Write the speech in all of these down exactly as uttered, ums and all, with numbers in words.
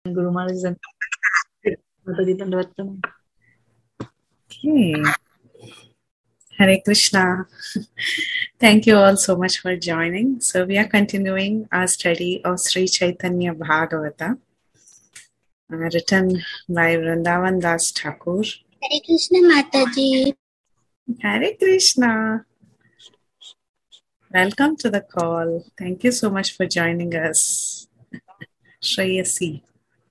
Guru Maharaj and Mataji Dandavat. Okay. Hare Krishna. Thank you all so much for joining. So we are continuing our study of Sri Chaitanya Bhagavata, uh, written by Vrindavan Das Thakur. Hare Krishna Mataji. Hare Krishna. Welcome to the call. Thank you so much for joining us. Shreyasi.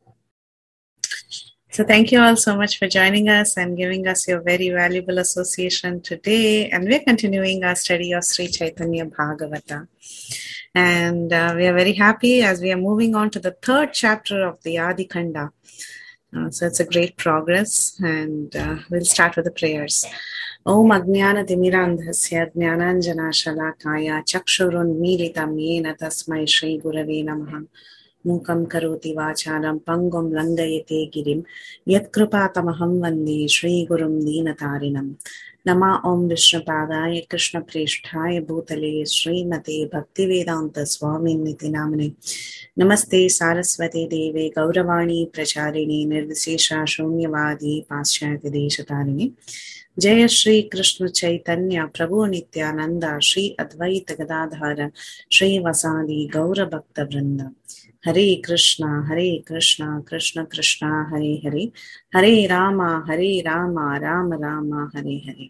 So thank you all so much for joining us and giving us your very valuable association today. And we're continuing our study of Sri Chaitanya Bhagavata. And uh, we are very happy as we are moving on to the third chapter of the Adi Khanda. Uh, so it's a great progress, and uh, we'll start with the prayers. Om Ajnana Timirandhasya Jnananjana Shalakaya Chakshurunmilitam Yena Tasmai Shri Gurave Namaha. Mukam karoti vacharam pangum langayate girim yatkrupatamaham vande Shri Gurum Deenatarinam. Nama Om Vishnupadaya Krishna Preshthaya Bhutale Shri Mate Bhaktivedanta Swami Niti Namane. Namaste Saraswati Deve Gauravani Pracharini Nirvisesha Shunyavadi Paschayati Deshatarini. Jaya Shri Krishna Chaitanya Prabhu Nityananda Shri Advaita Gadadhara Shri Vasadi Gaura Bhakta Vrinda. Hare Krishna, Hare Krishna, Krishna Krishna, Hare Hare, Hare Rama, Hare Rama, Rama Rama, Hare Hare.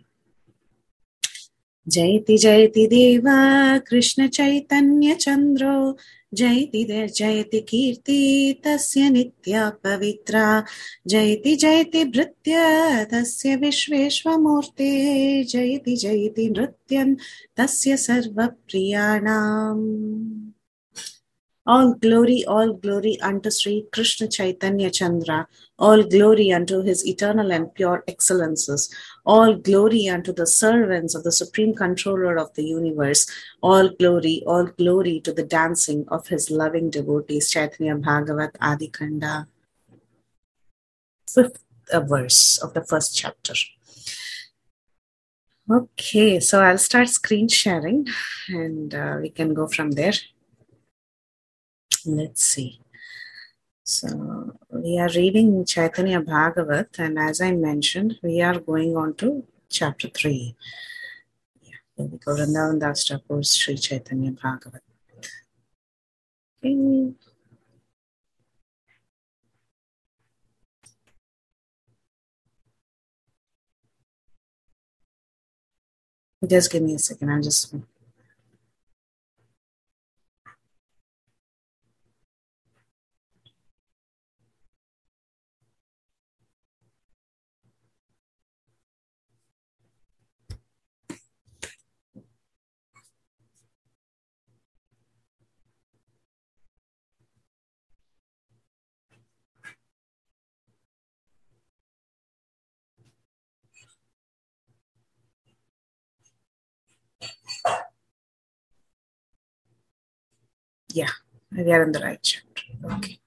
Jayati Jayati Deva, Krishna Chaitanya Chandro, Jayati Jayati Kirti, Tasya Nitya Pavitra, Jayati Jayati Bhritya, Tasya Vishveshwamurte, Jayati Jayati Nrityan, Tasya Sarva Priyanam. All glory, all glory unto Sri Krishna Chaitanya Chandra, all glory unto his eternal and pure excellences, all glory unto the servants of the Supreme Controller of the universe, all glory, all glory to the dancing of his loving devotees. Chaitanya Bhagavat Adi Khanda, fifth verse of the first chapter. Okay, so I'll start screen sharing and uh, we can go from there. Let's see. So we are reading Chaitanya Bhagavat, and as I mentioned, we are going on to chapter three. Yeah, here we go. Vrindavan Das Thakur's Sri Chaitanya Bhagavat. Okay. Just give me a second. I'll just. Yeah, we are in the right chapter. Okay.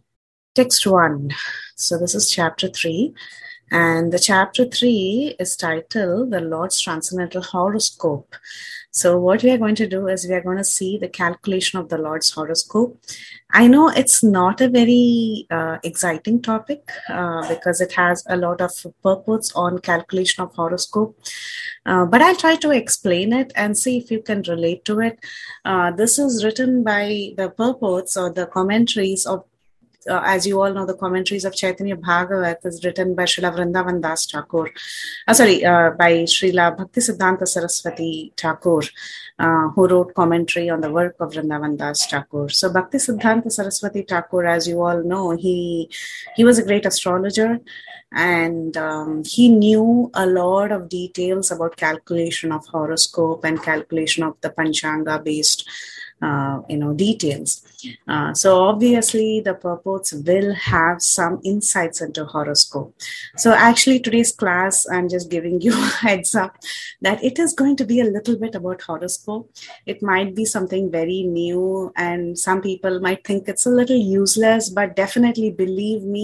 Text one. So this is chapter three. And the chapter three is titled The Lord's Transcendental Horoscope. So what we are going to do is we are going to see the calculation of the Lord's horoscope. I know it's not a very uh, exciting topic uh, because it has a lot of purports on calculation of horoscope. Uh, but I'll try to explain it and see if you can relate to it. Uh, this is written by the purports or the commentaries of Uh, as you all know, the commentaries of Chaitanya Bhagavat is written by Srila Vrindavan Das Thakur. Uh, sorry, uh, by Srila Bhaktisiddhanta Saraswati Thakur, uh, who wrote commentary on the work of Vrindavan Das Thakur. So Bhaktisiddhanta Saraswati Thakur, as you all know, he he was a great astrologer, and um, he knew a lot of details about calculation of horoscope and calculation of the Panchanga based Uh, you know, details. Uh, so obviously the purports will have some insights into horoscope. So actually today's class, I'm just giving you a heads up that it is going to be a little bit about horoscope. It might be something very new and some people might think it's a little useless, but definitely believe me,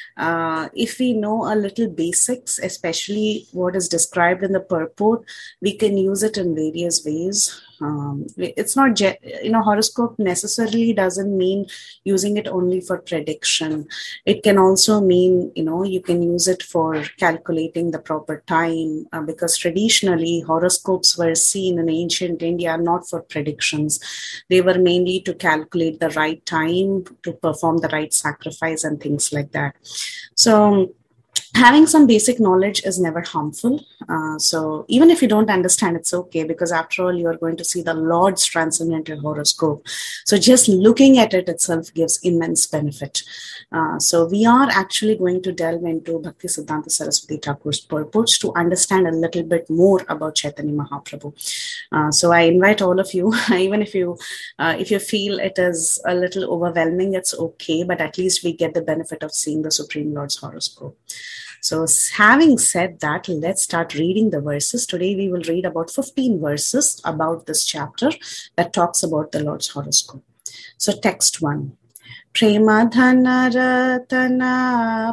uh, if we know a little basics, especially what is described in the purport, we can use it in various ways. Um, it's not, ge- you know, horoscope necessarily doesn't mean using it only for prediction. It can also mean, you know, you can use it for calculating the proper time, uh, because traditionally horoscopes were seen in ancient India not for predictions. They were mainly to calculate the right time, to perform the right sacrifice and things like that. So having some basic knowledge is never harmful. Uh, so even if you don't understand, it's okay, because after all, you're going to see the Lord's transcendental horoscope. So just looking at it itself gives immense benefit. Uh, so we are actually going to delve into Bhakti Siddhanta Saraswati Thakur's purports to understand a little bit more about Chaitanya Mahaprabhu. Uh, so I invite all of you, even if you uh, if you feel it is a little overwhelming, it's okay, but at least we get the benefit of seeing the Supreme Lord's horoscope. So having said that, let's start reading the verses. Today we will read about fifteen verses about this chapter that talks about the Lord's horoscope. So text one. Prema dhana ratana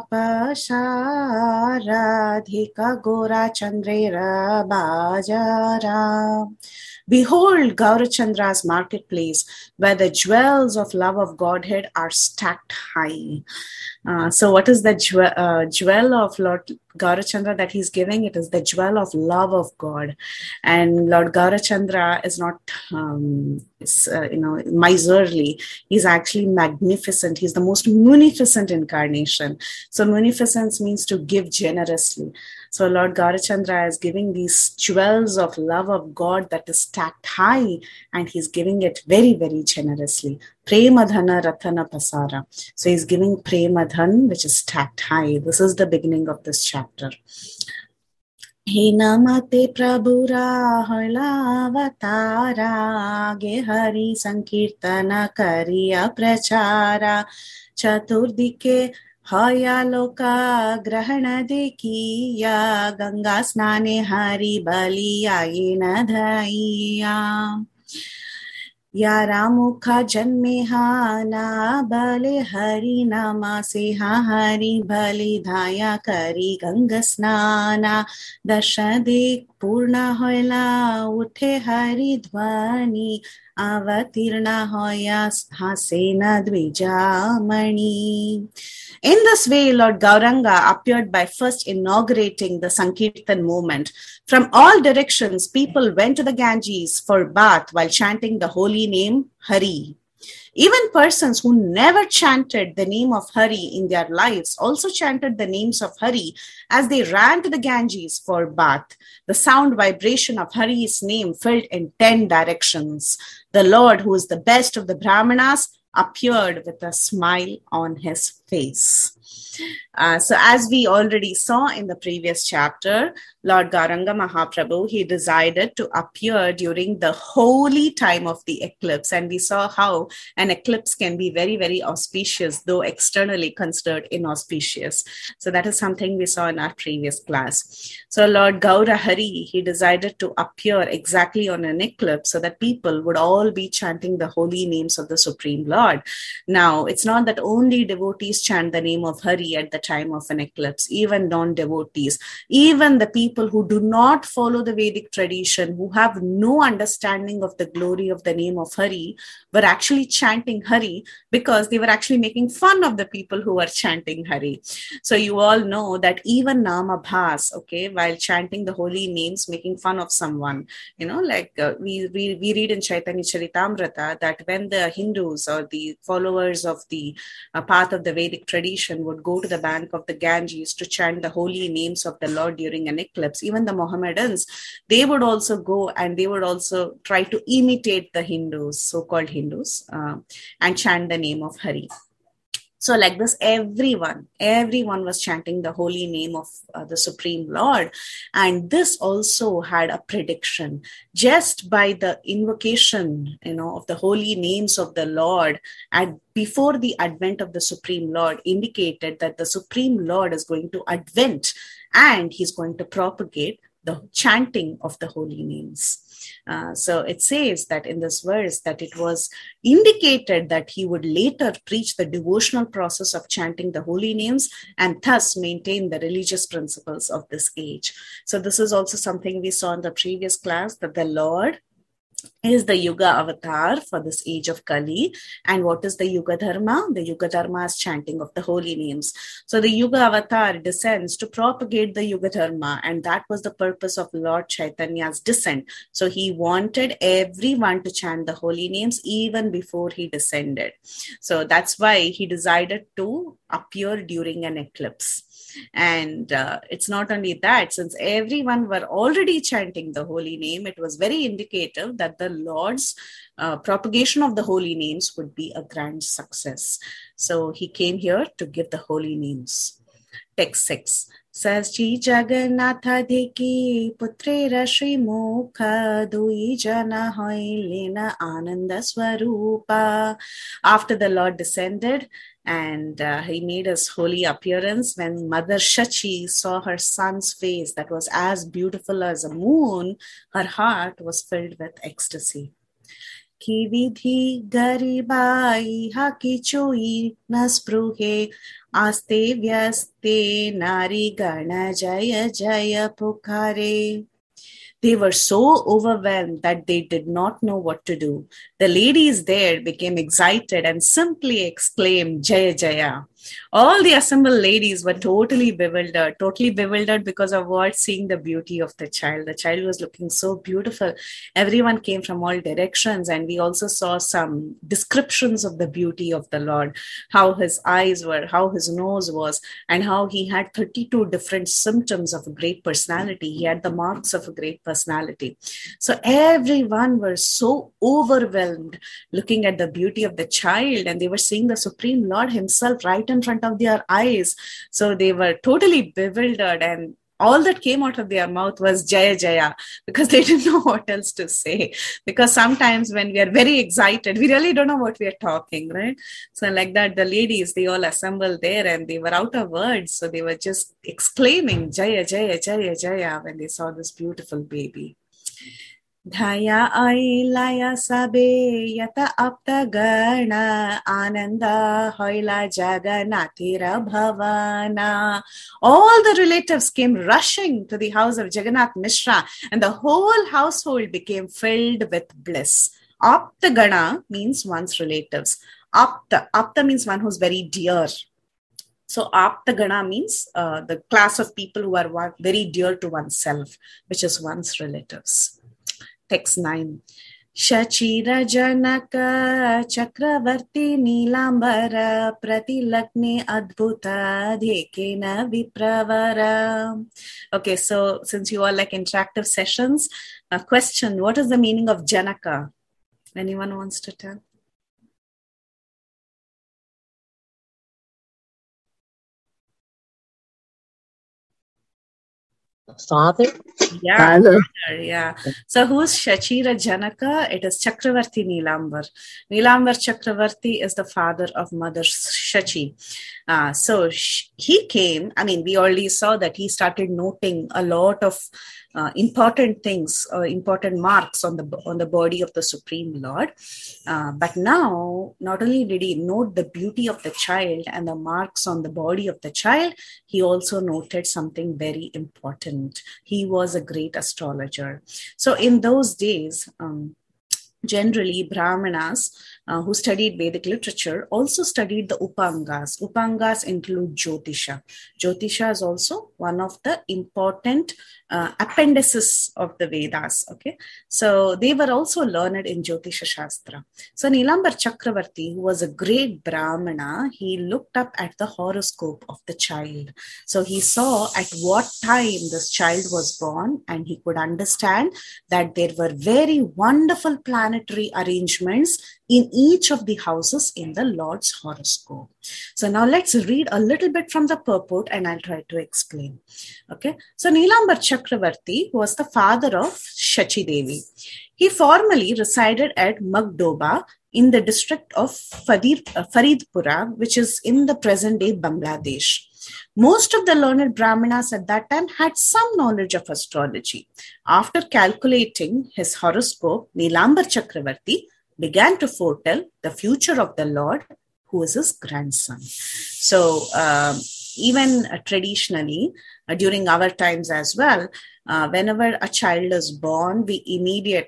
pasharadhika gora chandrera bajara. Behold Gaurachandra's marketplace, where the jewels of love of Godhead are stacked high. Uh, so what is the jewel, uh, jewel of Lord Gaurachandra that he's giving? It is the jewel of love of God. And Lord Gaurachandra is not, um, is, uh, you know, miserly. He's actually magnificent. He's the most munificent incarnation. So munificence means to give generously. So Lord Gaurachandra is giving these jewels of love of God that is stacked high, and he's giving it very, very generously. Prema dhana ratana pasara. So he's giving prema dhan, which is stacked high. This is the beginning of this chapter. He namate prabhura hoila avatara ge hari sankirtana kariya prachara chaturdike Haya loka grahana dekiya ganga snane hari baliya yena dhaiya. Yara mukha janmeha na bale hari nama seha hari bali dhaya kari ganga snana dashadik purna hoila uthe hari dhvani avatirna hoya hasena dvijamani. In this way, Lord Gauranga appeared by first inaugurating the Sankirtan movement. From all directions, people went to the Ganges for bath while chanting the holy name Hari. Even persons who never chanted the name of Hari in their lives also chanted the names of Hari as they ran to the Ganges for bath. The sound vibration of Hari's name filled in ten directions. The Lord, who is the best of the Brahmanas, appeared with a smile on his face. Uh, so as we already saw in the previous chapter, Lord Gauranga Mahaprabhu, he decided to appear during the holy time of the eclipse. And we saw how an eclipse can be very, very auspicious, though externally considered inauspicious. So that is something we saw in our previous class. So Lord Gaura Hari, he decided to appear exactly on an eclipse so that people would all be chanting the holy names of the Supreme Lord. Now, it's not that only devotees chant the name of Hari at the time of an eclipse, even non-devotees, even the people who do not follow the Vedic tradition, who have no understanding of the glory of the name of Hari, were actually chanting Hari because they were actually making fun of the people who were chanting Hari. So you all know that even Namabhas, okay, while chanting the holy names, making fun of someone, you know, like uh, we, we, we read in Chaitanya Charitamrita that when the Hindus or the followers of the uh, path of the Vedic tradition would go to the bank of the Ganges to chant the holy names of the Lord during an eclipse, even the Mohammedans, they would also go and they would also try to imitate the Hindus, so-called Hindus, uh, and chant the name of Hari. So like this, everyone, everyone was chanting the holy name of uh, the Supreme Lord. And this also had a prediction. Just by the invocation, you know, of the holy names of the Lord and before the advent of the Supreme Lord indicated that the Supreme Lord is going to advent and he's going to propagate the chanting of the holy names. Uh, so it says that in this verse that it was indicated that he would later preach the devotional process of chanting the holy names and thus maintain the religious principles of this age. So this is also something we saw in the previous class, that the Lord, is the Yuga avatar for this age of Kali. And what is the Yuga Dharma? The Yuga Dharma is chanting of the holy names. So the Yuga avatar descends to propagate the Yuga Dharma, and that was the purpose of Lord Chaitanya's descent. So he wanted everyone to chant the holy names even before he descended. So that's why he decided to appear during an eclipse. And uh, it's not only that, since everyone were already chanting the holy name, it was very indicative that the Lord's uh, propagation of the holy names would be a grand success. So he came here to give the holy names. Text six says, Ji Jagannatha Deki Putrera Shri Mukha Dui Jana Hoilena Ananda Swarupa. After the Lord descended, and uh, he made his holy appearance, when Mother Shachi saw her son's face that was as beautiful as a moon, her heart was filled with ecstasy. Ki vidhi garibai haki chui naspruhe aste vyaste nari gana jaya jaya pukhare. They were so overwhelmed that they did not know what to do. The ladies there became excited and simply exclaimed, Jaya Jaya. All the assembled ladies were totally bewildered, totally bewildered because of what? Seeing the beauty of the child. The child was looking so beautiful. Everyone came from all directions, and we also saw some descriptions of the beauty of the Lord, how his eyes were, how his nose was, and how he had thirty-two different symptoms of a great personality. He had the marks of a great personality. So everyone was so overwhelmed looking at the beauty of the child, and they were seeing the Supreme Lord himself right in front of their eyes. So they were totally bewildered, and all that came out of their mouth was Jaya Jaya, because they didn't know what else to say. Because sometimes when we are very excited, we really don't know what we are talking, right? So like that, the ladies, they all assembled there and they were out of words. So they were just exclaiming Jaya Jaya Jaya Jaya when they saw this beautiful baby. Dhaya ailaya sabe yata apta gana ananda hoila jagannatira bhavana. All the relatives came rushing to the house of Jagannath Mishra, and the whole household became filled with bliss. Apta gana means one's relatives. Apta, apta means one who's very dear. So apta gana means uh, the class of people who are one, very dear to oneself, which is one's relatives. Text nine. Shachira Janaka Chakravarti Nilambara Pratilakne Adbhuta Dhekena Vipravara. Okay, so since you all like interactive sessions, a question: what is the meaning of Janaka? Anyone wants to tell? Father? Yeah, Father. father, yeah. So who's Shachira Janaka? It is Chakravarti Nilambar. Nilambar Chakravarti is the father of Mother Shachi. Uh, so sh- he came, I mean, we already saw that he started noting a lot of uh, important things, uh, important marks on the on the body of the Supreme Lord. Uh, but now, not only did he note the beauty of the child and the marks on the body of the child, he also noted something very important. He was a great astrologer. So in those days, um, generally Brahmanas uh, who studied Vedic literature also studied the Upangas. Upangas include Jyotisha. Jyotisha is also one of the important uh, appendices of the Vedas. Okay, so they were also learned in Jyotisha Shastra. So Nilambar Chakravarti, who was a great Brahmana, he looked up at the horoscope of the child. So he saw at what time this child was born, and he could understand that there were very wonderful planetary arrangements in each of the houses in the Lord's horoscope. So now let's read a little bit from the purport and I'll try to explain. Okay, so Nilambar Chakravarti was the father of Shachi Devi. He formerly resided at Magdoba in the district of Farid, uh, Faridpura, which is in the present-day Bangladesh. Most of the learned Brahmanas at that time had some knowledge of astrology. After calculating his horoscope, Nilambar Chakravarti began to foretell the future of the Lord, who is his grandson. So um, even uh, traditionally, uh, during our times as well, uh, whenever a child is born, we immediately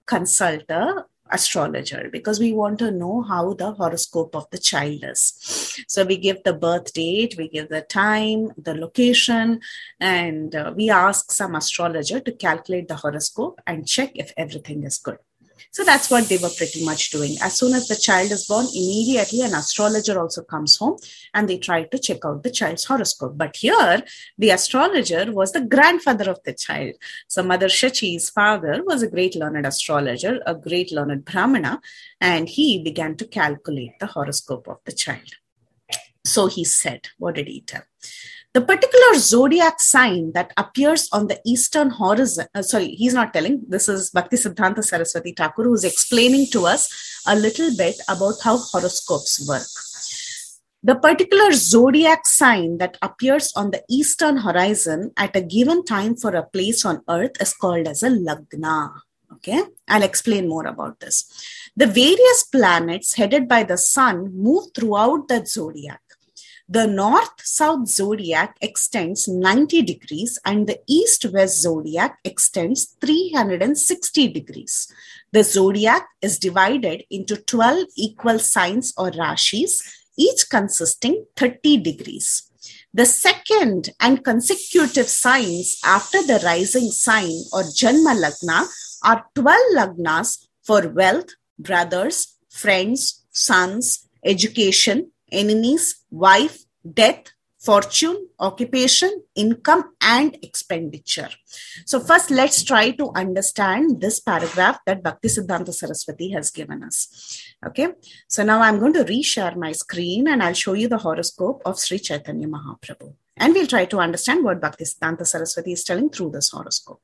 consult a astrologer because we want to know how the horoscope of the child is. So we give the birth date, we give the time, the location, and uh, we ask some astrologer to calculate the horoscope and check if everything is good. So that's what they were pretty much doing. As soon as the child is born, immediately an astrologer also comes home and they try to check out the child's horoscope. But here, the astrologer was the grandfather of the child. So Mother Shachi's father was a great learned astrologer, a great learned Brahmana, and he began to calculate the horoscope of the child. So he said, what did he tell? The particular zodiac sign that appears on the eastern horizon, uh, sorry, he's not telling, this is Bhaktisiddhanta Saraswati Thakur who's explaining to us a little bit about how horoscopes work. The particular zodiac sign that appears on the eastern horizon at a given time for a place on earth is called as a lagna. Okay, I'll explain more about this. The various planets headed by the sun move throughout that zodiac. The north-south zodiac extends ninety degrees and the east-west zodiac extends three hundred sixty degrees. The zodiac is divided into twelve equal signs or rashis, each consisting thirty degrees. The second and consecutive signs after the rising sign or Janma Lagna are twelve Lagnas for wealth, brothers, friends, sons, education, enemies, wife, death, fortune, occupation, income, and expenditure. So first, let's try to understand this paragraph that Bhaktisiddhanta Saraswati has given us. Okay, so now I'm going to reshare my screen and I'll show you the horoscope of Sri Chaitanya Mahaprabhu. And we'll try to understand what Bhaktisiddhanta Saraswati is telling through this horoscope.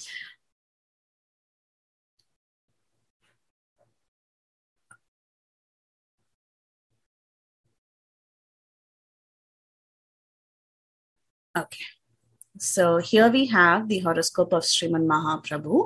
Okay, so here we have the horoscope of Sriman Mahaprabhu.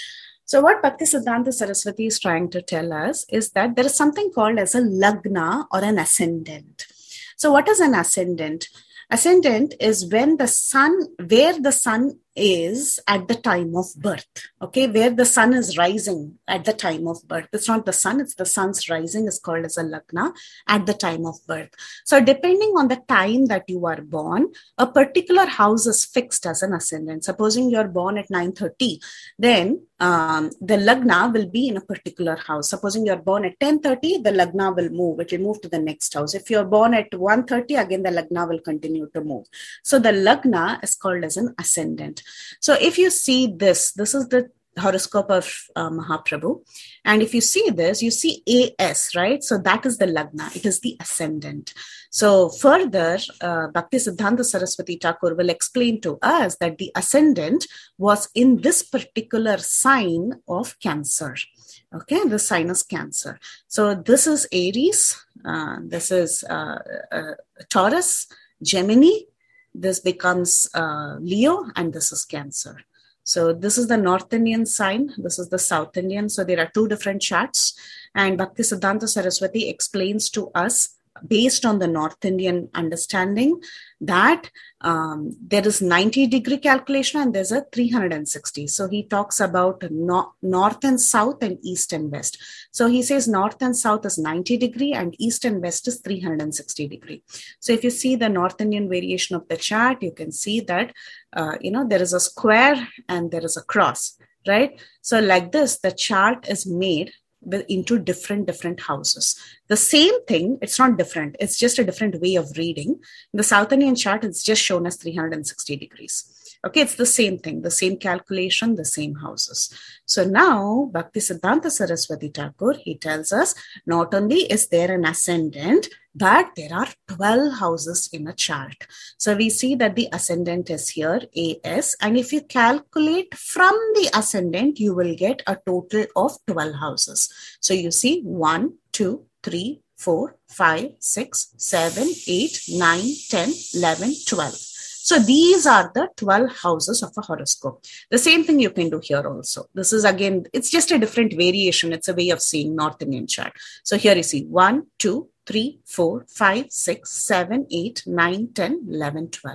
So what Bhaktisiddhanta Saraswati is trying to tell us is that there is something called as a lagna or an ascendant. So what is an ascendant? Ascendant is when the sun, where the sun is at the time of birth, okay, where the sun is rising at the time of birth. It's not the sun, it's the sun's rising is called as a lagna at the time of birth. So depending on the time that you are born, a particular house is fixed as an ascendant. Supposing you're born at nine thirty, then um, the lagna will be in a particular house. Supposing you're born at ten thirty, the lagna will move. It will move to the next house. If you're born at one thirty, again, the lagna will continue to move. So the lagna is called as an ascendant. So if you see this, this is the horoscope of uh, Mahaprabhu. And if you see this, you see A S, right? So that is the lagna. It is the ascendant. So further, uh, Bhaktisiddhanta Saraswati Thakur will explain to us that the ascendant was in this particular sign of Cancer. Okay, the sign is Cancer. So this is Aries. Uh, this is uh, uh, Taurus, Gemini. This becomes uh, Leo, and this is Cancer. So this is the North Indian sign. This is the South Indian. So there are two different charts. And Bhaktisiddhanta Saraswati explains to us, based on the North Indian understanding, that um, there is ninety degree calculation and there's a three hundred sixty. So he talks about no- North and South and East and West. So he says North and South is ninety degree and East and West is three hundred sixty degree. So if you see the North Indian variation of the chart, you can see that, uh, you know, there is a square and there is a cross, right? So like this, the chart is made into different, different houses. The same thing, it's not different. It's just a different way of reading. In the South Indian chart, it's just shown as three hundred sixty degrees. Okay, it's the same thing, the same calculation, the same houses. So now, Bhaktisiddhanta Saraswati Thakur, he tells us, not only is there an ascendant, but there are twelve houses in a chart. So we see that the ascendant is here, A S, and if you calculate from the ascendant, you will get a total of twelve houses. So you see one, two, three, four, five, six, seven, eight, nine, ten, eleven, twelve. So these are the twelve houses of a horoscope. The same thing you can do here also. This is again, it's just a different variation. It's a way of seeing North Indian chart. So here you see one, two, three, four, five, six, seven, eight, nine, ten, eleven, twelve.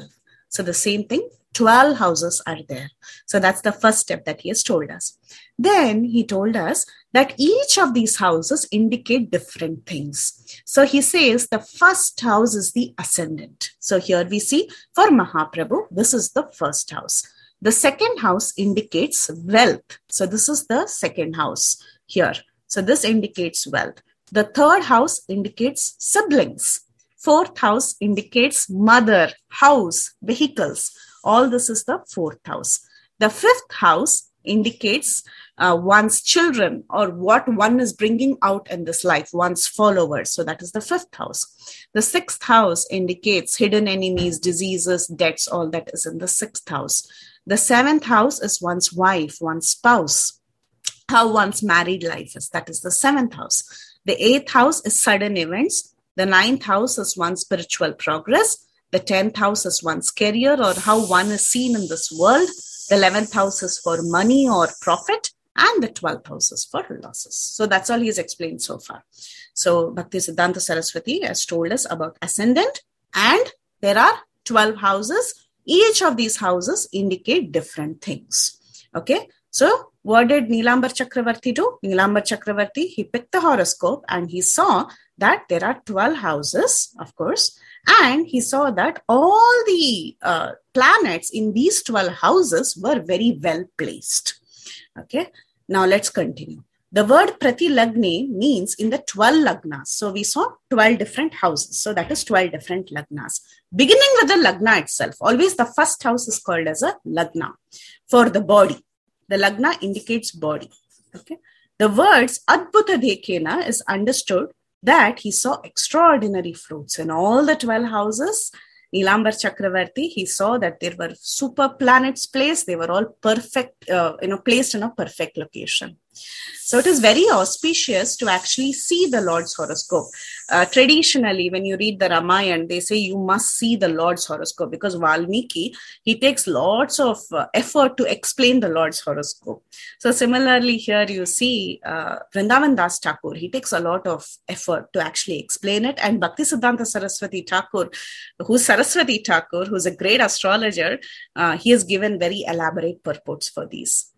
So the same thing, twelve houses are there. So that's the first step that he has told us. Then he told us that each of these houses indicate different things. So he says the first house is the ascendant. So here we see for Mahaprabhu, this is the first house. The second house indicates wealth. So this is the second house here. So this indicates wealth. The third house indicates siblings. Fourth house indicates mother, house, vehicles. All this is the fourth house. The fifth house indicates uh, one's children or what one is bringing out in this life, one's followers. So that is the fifth house. The sixth house indicates hidden enemies, diseases, debts, all that is in the sixth house. The seventh house is one's wife, one's spouse, how one's married life is. That is the seventh house. The eighth house is sudden events. The ninth house is one's spiritual progress. The tenth house is one's career or how one is seen in this world. The eleventh house is for money or profit. And the twelfth house is for losses. So that's all he's explained so far. So Bhaktisiddhanta Saraswati has told us about ascendant, and there are twelve houses. Each of these houses indicate different things. Okay. So what did Nilambar Chakravarti do? Nilambar Chakravarti, he picked the horoscope and he saw that there are twelve houses, of course, and he saw that all the uh, planets in these twelve houses were very well placed. Okay, now let's continue. The word Pratilagni means in the twelve lagnas. So we saw twelve different houses. So that is twelve different lagnas. Beginning with the lagna itself, always the first house is called as a lagna for the body. The lagna indicates body. Okay. The words Adbhuta Dekhena is understood that he saw extraordinary fruits in all the twelve houses. Nilambar Chakravarti, he saw that there were super planets placed. They were all perfect, uh, you know, placed in a perfect location. So it is very auspicious to actually see the Lord's horoscope. Uh, traditionally, when you read the Ramayana, they say you must see the Lord's horoscope because Valmiki, he takes lots of uh, effort to explain the Lord's horoscope. So similarly here you see uh, Vrindavan Das Thakur, he takes a lot of effort to actually explain it. And Bhaktisiddhanta Saraswati Thakur, who's Saraswati Thakur, who's a great astrologer, uh, he has given very elaborate purports for these.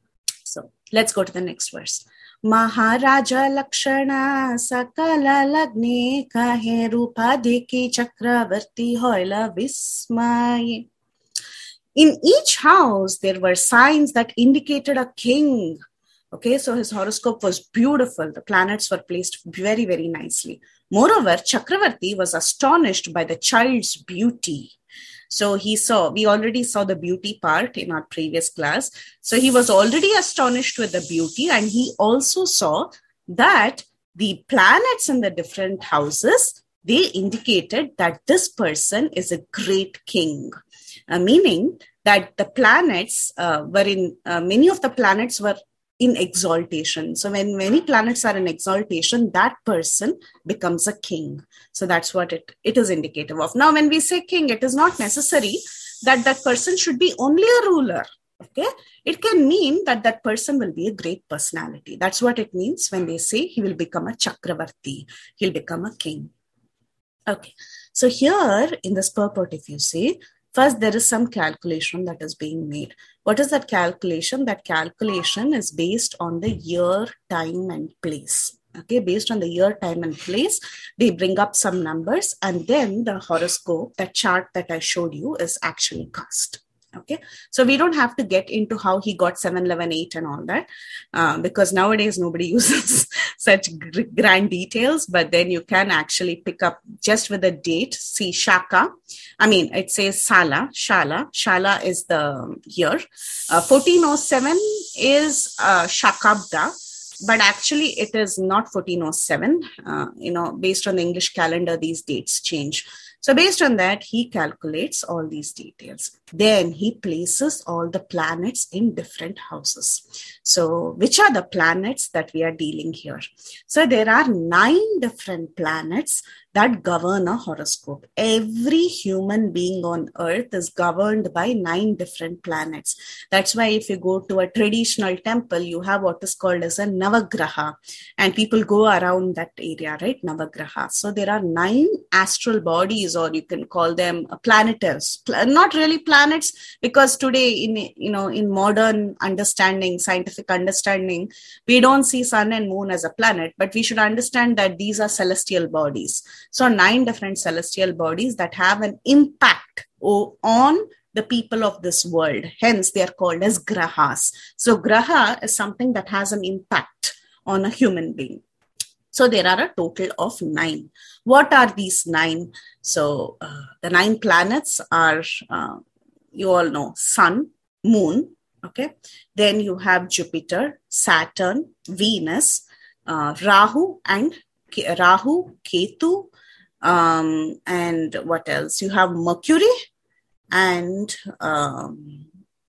So let's go to the next verse. Maharaja Lakshana Sakala Lagne Kahe Rupa Deki Chakravarti Hoila Vismay. In each house, there were signs that indicated a king. Okay, so his horoscope was beautiful. The planets were placed very, very nicely. Moreover, Chakravarti was astonished by the child's beauty. So he saw, we already saw the beauty part in our previous class. So he was already astonished with the beauty, and he also saw that the planets in the different houses, they indicated that this person is a great king, uh, meaning that the planets uh, were in, uh, many of the planets were in exaltation. So when many planets are in exaltation, that person becomes a king. So that's what it, it is indicative of. Now, when we say king, it is not necessary that that person should be only a ruler. Okay. It can mean that that person will be a great personality. That's what it means when they say he will become a Chakravarti. He'll become a king. Okay. So here in this purport, if you see, first, there is some calculation that is being made. What is that calculation? That calculation is based on the year, time, and place. Okay, based on the year, time, and place, they bring up some numbers, and then the horoscope, that chart that I showed you, is actually cast. Okay, so we don't have to get into how he got seven, eleven, eight and all that, uh, because nowadays nobody uses such g- grand details, but then you can actually pick up just with the date, see Shaka. I mean, it says Sala, Shala. Shala is the year. Uh, fourteen oh seven is uh, Shakabda, but actually it is not fourteen oh seven. Uh, you know, based on the English calendar, these dates change. So based on that, he calculates all these details. Then he places all the planets in different houses. So which are the planets that we are dealing here? So there are nine different planets that govern a horoscope. Every human being on earth is governed by nine different planets. That's why if you go to a traditional temple, you have what is called as a Navagraha, and people go around that area, right? Navagraha. So there are nine astral bodies bodies, or you can call them planetars. Not really planets, because today in, you know, in modern understanding, scientific understanding, we don't see sun and moon as a planet, but we should understand that these are celestial bodies. So nine different celestial bodies that have an impact on the people of this world. Hence, they are called as grahas. So graha is something that has an impact on a human being. So there are a total of nine. What are these nine? So uh, the nine planets are, uh, you all know, Sun, Moon, okay? Then you have Jupiter, Saturn, Venus, uh, Rahu and Ke- Rahu, Ketu, um, and what else? You have Mercury and um,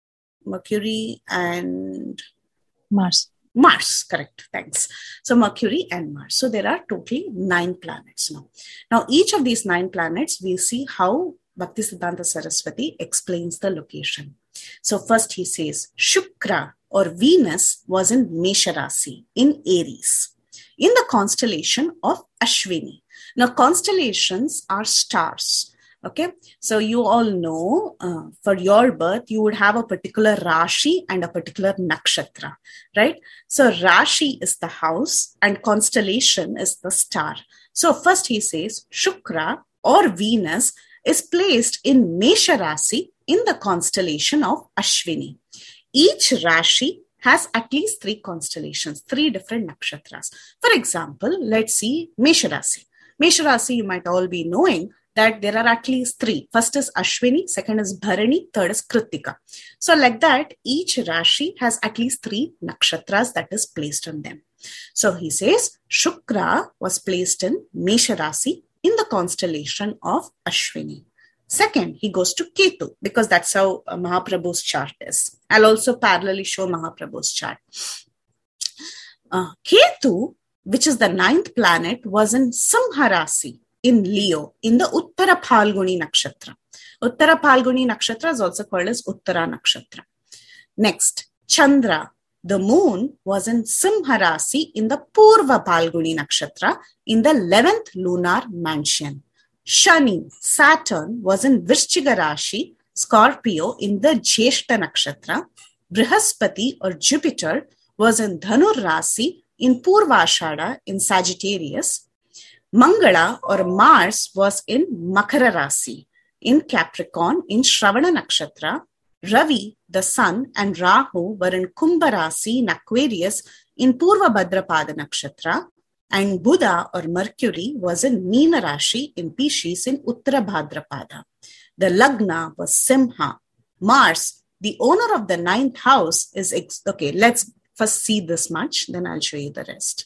Mercury and Mars. Mars, correct. Thanks. So Mercury and Mars. So there are totally nine planets now. Now, each of these nine planets, we'll see how Bhaktisiddhanta Saraswati explains the location. So first he says, Shukra or Venus was in Mesha Rasi, in Aries, in the constellation of Ashwini. Now, constellations are stars. Okay, so you all know uh, for your birth, you would have a particular Rashi and a particular Nakshatra, right? So Rashi is the house and constellation is the star. So first he says Shukra or Venus is placed in Mesha Rasi in the constellation of Ashwini. Each Rashi has at least three constellations, three different nakshatras. For example, let's see Mesha Rasi. Mesha Rasi, you might all be knowing that there are at least three. First is Ashwini, second is Bharani, third is Kritika. So like that, each Rashi has at least three nakshatras that is placed on them. So he says, Shukra was placed in Mesha Rasi in the constellation of Ashwini. Second, he goes to Ketu, because that's how uh, Mahaprabhu's chart is. I'll also parallelly show Mahaprabhu's chart. Uh, Ketu, which is the ninth planet, was in Simha Rasi, in Leo, in the Uttara Phalguni Nakshatra. Uttara Phalguni Nakshatra is also called as Uttara Nakshatra. Next, Chandra, the moon, was in Simha Rasi in the Purva Phalguni Nakshatra, in the eleventh lunar mansion. Shani, Saturn, was in Vrishchiga Rashi, Scorpio, in the Jyeshta Nakshatra. Brihaspati or Jupiter was in Dhanur Rasi, in Purvashada, in Sagittarius. Mangala or Mars was in Makara Rasi, in Capricorn, in Shravana Nakshatra. Ravi, the sun, and Rahu were in Kumbha Rasi, in Aquarius, in Purva Bhadrapada Nakshatra. And Buddha or Mercury was in Meena Rashi, in Pisces, in Uttara Bhadrapada. The Lagna was Simha. Mars, the owner of the ninth house, is... Ex- okay, let's first see this much, then I'll show you the rest.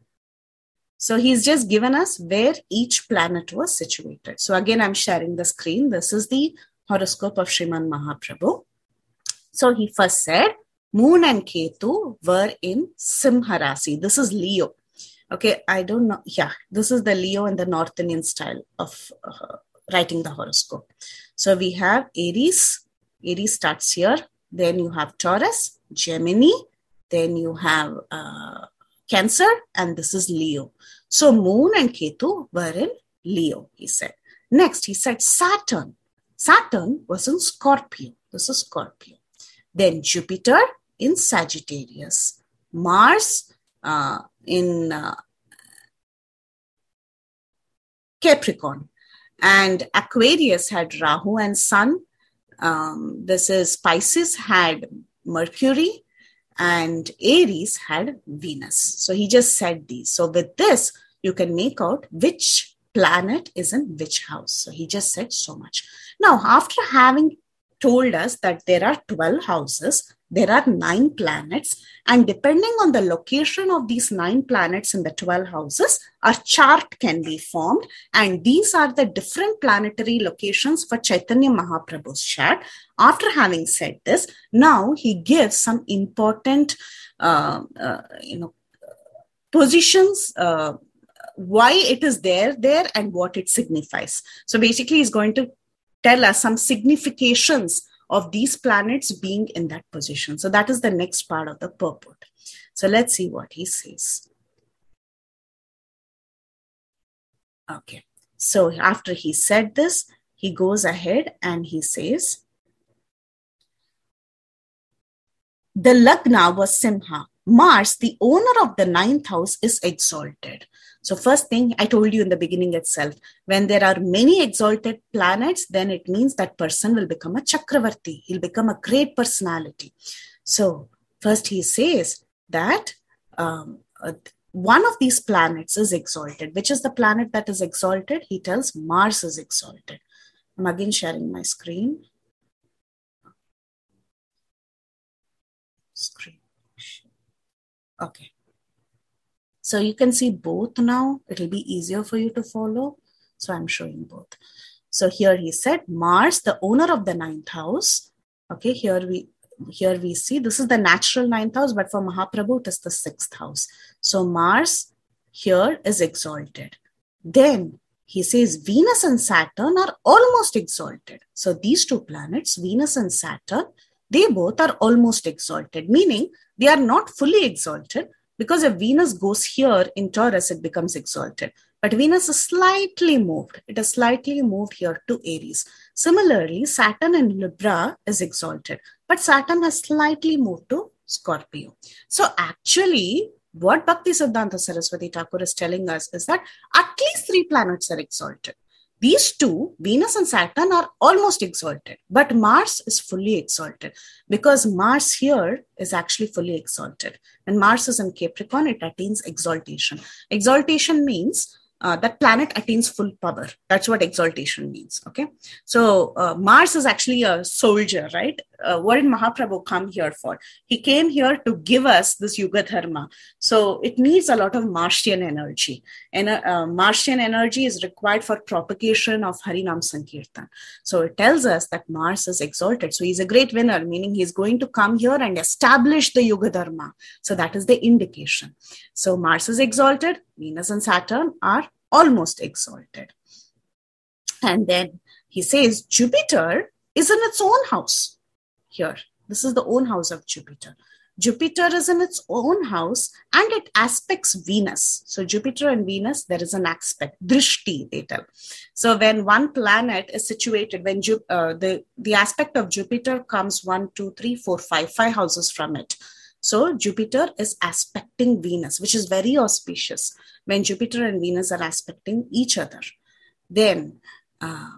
So he's just given us where each planet was situated. So again, I'm sharing the screen. This is the horoscope of Sriman Mahaprabhu. So he first said, Moon and Ketu were in Simha Rasi. This is Leo. Okay, I don't know. Yeah, this is the Leo and the North Indian style of uh, writing the horoscope. So we have Aries. Aries starts here. Then you have Taurus, Gemini. Then you have... Uh, Cancer, and this is Leo. So Moon and Ketu were in Leo, he said. Next, he said Saturn. Saturn was in Scorpio. This is Scorpio. Then Jupiter in Sagittarius. Mars uh, in uh, Capricorn. And Aquarius had Rahu and Sun. Um, this is Pisces had Mercury. And Aries had Venus. So he just said these. So with this, you can make out which planet is in which house. So he just said so much. Now, after having told us that there are twelve houses, there are nine planets, and depending on the location of these nine planets in the twelve houses, a chart can be formed. And these are the different planetary locations for Chaitanya Mahaprabhu's chart. After having said this, now he gives some important, uh, uh, you know, positions, uh, why it is there, there, and what it signifies. So basically, he's going to tell us some significations of these planets being in that position. So that is the next part of the purport. So let's see what he says. Okay. So after he said this, he goes ahead and he says, the Lagna was Simha. Mars, the owner of the ninth house, is exalted. So first thing I told you in the beginning itself, when there are many exalted planets, then it means that person will become a Chakravarti. He'll become a great personality. So first he says that um, uh, one of these planets is exalted. Which is the planet that is exalted? He tells Mars is exalted. I'm again sharing my screen. Screen. Okay. So you can see both now. It'll be easier for you to follow. So I'm showing both. So here he said, Mars, the owner of the ninth house. Okay, here we here we see this is the natural ninth house, but for Mahaprabhu, it is the sixth house. So Mars here is exalted. Then he says Venus and Saturn are almost exalted. So these two planets, Venus and Saturn, they both are almost exalted, meaning they are not fully exalted, because if Venus goes here in Taurus, it becomes exalted. But Venus is slightly moved. It is slightly moved here to Aries. Similarly, Saturn in Libra is exalted, but Saturn has slightly moved to Scorpio. So actually, what Bhakti Siddhanta Saraswati Thakur is telling us is that at least three planets are exalted. These two, Venus and Saturn, are almost exalted, but Mars is fully exalted, because Mars here is actually fully exalted. When Mars is in Capricorn, it attains exaltation. Exaltation means uh, that planet attains full power. That's what exaltation means. Okay. So uh, Mars is actually a soldier, right? Uh, what did Mahaprabhu come here for? He came here to give us this Yuga Dharma. So it needs a lot of Martian energy. And uh, Martian energy is required for propagation of Harinam Sankirtan. So it tells us that Mars is exalted. So he's a great winner, meaning he's going to come here and establish the Yuga Dharma. So that is the indication. So Mars is exalted. Venus and Saturn are almost exalted. And then he says Jupiter is in its own house. Here, this is the own house of Jupiter. Jupiter is in its own house and it aspects Venus. So Jupiter and Venus, there is an aspect, drishti, they tell. So when one planet is situated, when Ju- uh, the, the aspect of Jupiter comes one, two, three, four, five, five houses from it. So Jupiter is aspecting Venus, which is very auspicious when Jupiter and Venus are aspecting each other. Then, uh,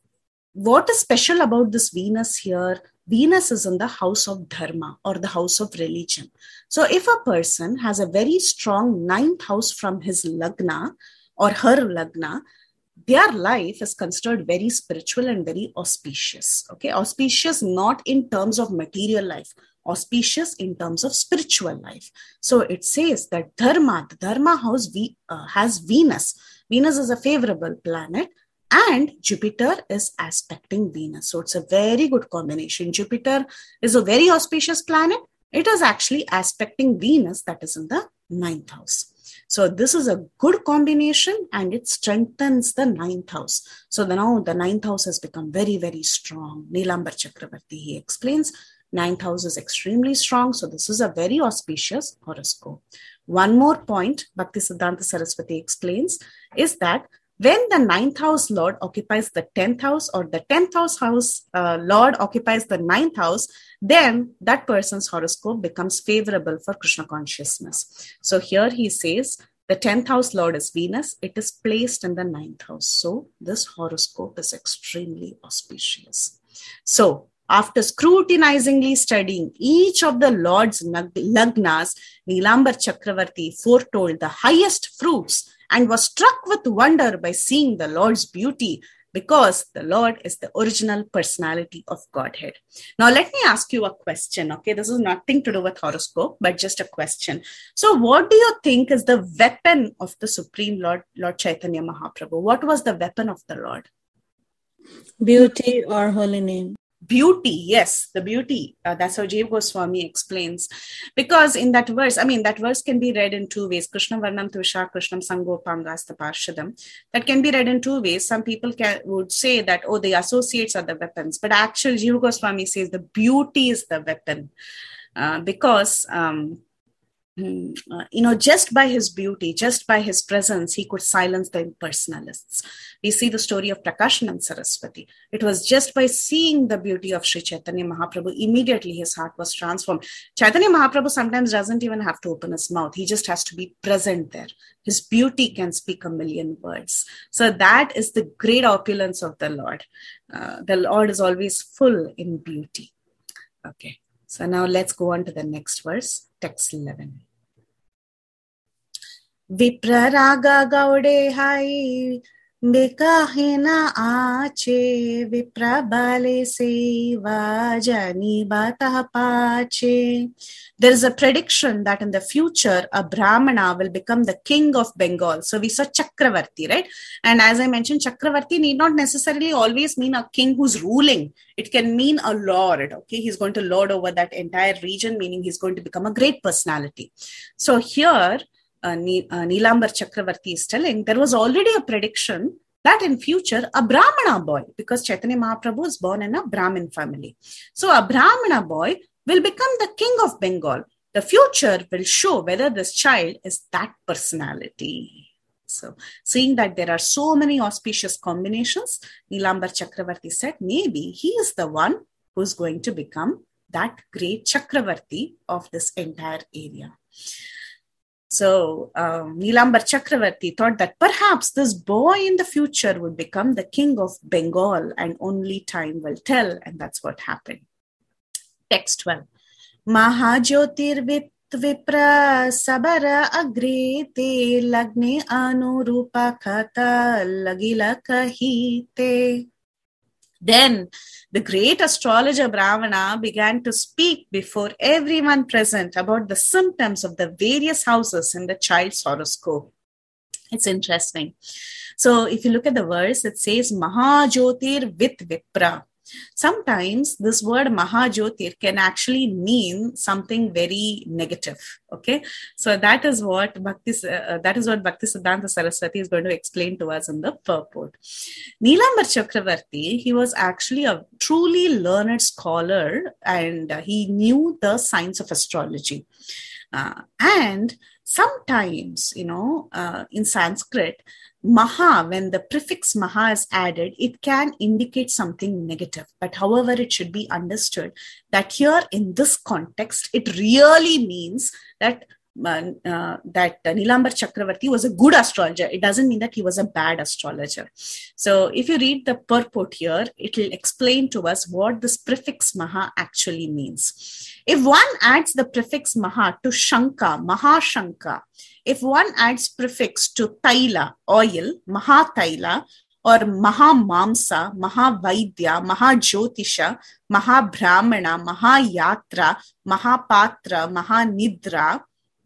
what is special about this Venus here? Venus is in the house of dharma or the house of religion. So if a person has a very strong ninth house from his lagna or her lagna, their life is considered very spiritual and very auspicious. Okay, auspicious not in terms of material life, auspicious in terms of spiritual life. So it says that dharma, the dharma house we, uh, has Venus. Venus is a favorable planet. And Jupiter is aspecting Venus. So it's a very good combination. Jupiter is a very auspicious planet. It is actually aspecting Venus that is in the ninth house. So this is a good combination and it strengthens the ninth house. So the, now the ninth house has become very, very strong. Neelambar Chakravarti, he explains, ninth house is extremely strong. So this is a very auspicious horoscope. One more point, Bhakti Siddhanta Saraswati explains, is that when the ninth house Lord occupies the tenth house or the tenth house house uh, Lord occupies the ninth house, then that person's horoscope becomes favorable for Krishna consciousness. So here he says the tenth house Lord is Venus. It is placed in the ninth house. So this horoscope is extremely auspicious. So after scrutinizingly studying each of the Lord's lagnas, Neelambar Chakravarti foretold the highest fruits and was struck with wonder by seeing the Lord's beauty, because the Lord is the original personality of Godhead. Now, let me ask you a question, okay? This is nothing to do with horoscope, but just a question. So what do you think is the weapon of the Supreme Lord, Lord Chaitanya Mahaprabhu? What was the weapon of the Lord? Beauty or holy name. Beauty, yes, the beauty. Uh, that's how Jiva Goswami explains. Because in that verse, I mean, that verse can be read in two ways. Krishna Varnam Tusha, Krishnam Sangopangasta Parshadam. That can be read in two ways. Some people can, would say that, oh, the associates are the weapons. But actually, Jiva Goswami says the beauty is the weapon. Uh, because um, uh, you know, just by his beauty, just by his presence, he could silence the impersonalists. We see the story of Prakashanand Saraswati. It was just by seeing the beauty of Sri Chaitanya Mahaprabhu, immediately his heart was transformed. Chaitanya Mahaprabhu sometimes doesn't even have to open his mouth. He just has to be present there. His beauty can speak a million words. So that is the great opulence of the Lord. Uh, the Lord is always full in beauty. Okay. So now let's go on to the next verse, text eleven. Vipraraga gaude hai bekahina ache viprabale seva jani batah pache. There is a prediction that in the future a Brahmana will become the king of Bengal. So we saw Chakravarti, right? And as I mentioned, Chakravarti need not necessarily always mean a king who's ruling. It can mean a lord, okay? He's going to lord over that entire region, meaning he's going to become a great personality. So here, uh, Ni- uh, Nilambar Chakravarti is telling there was already a prediction that in future a Brahmana boy, because Chaitanya Mahaprabhu is born in a Brahmin family. So a Brahmana boy will become the king of Bengal. The future will show whether this child is that personality. So seeing that there are so many auspicious combinations, Nilambar Chakravarti said, maybe he is the one who's going to become that great Chakravarti of this entire area. So um, Nilambar Chakravarti thought that perhaps this boy in the future would become the king of Bengal, and only time will tell. And that's what happened. Text twelve. Mahajyotir vit vipra sabara agre te lagne anurupa khata lagila kahite. Then the great astrologer Brahmana began to speak before everyone present about the symptoms of the various houses in the child's horoscope. It's interesting. So if you look at the verse, it says Mahajyotir vit vipra. Sometimes this word Mahajyotir can actually mean something very negative. Okay, so that is what Bhakti, uh, that is what Bhakti Siddhanta Saraswati is going to explain to us in the purport. Nilambar Chakravarti, he was actually a truly learned scholar, and uh, he knew the science of astrology. Uh, and sometimes, you know, uh, in Sanskrit, Maha, when the prefix Maha is added, it can indicate something negative. But however, it should be understood that here in this context, it really means that uh, uh, that uh, Nilambar Chakravarti was a good astrologer. It doesn't mean that he was a bad astrologer. So if you read the purport here, it will explain to us what this prefix Maha actually means. If one adds the prefix Maha to Shanka, Mahashanka, if one adds prefix to Taila, oil, Mahataila, or Mahamamsa, Mahavaidya, Mahajyotisha, Mahabrahmana, Mahayatra, Mahapatra, Mahanidra,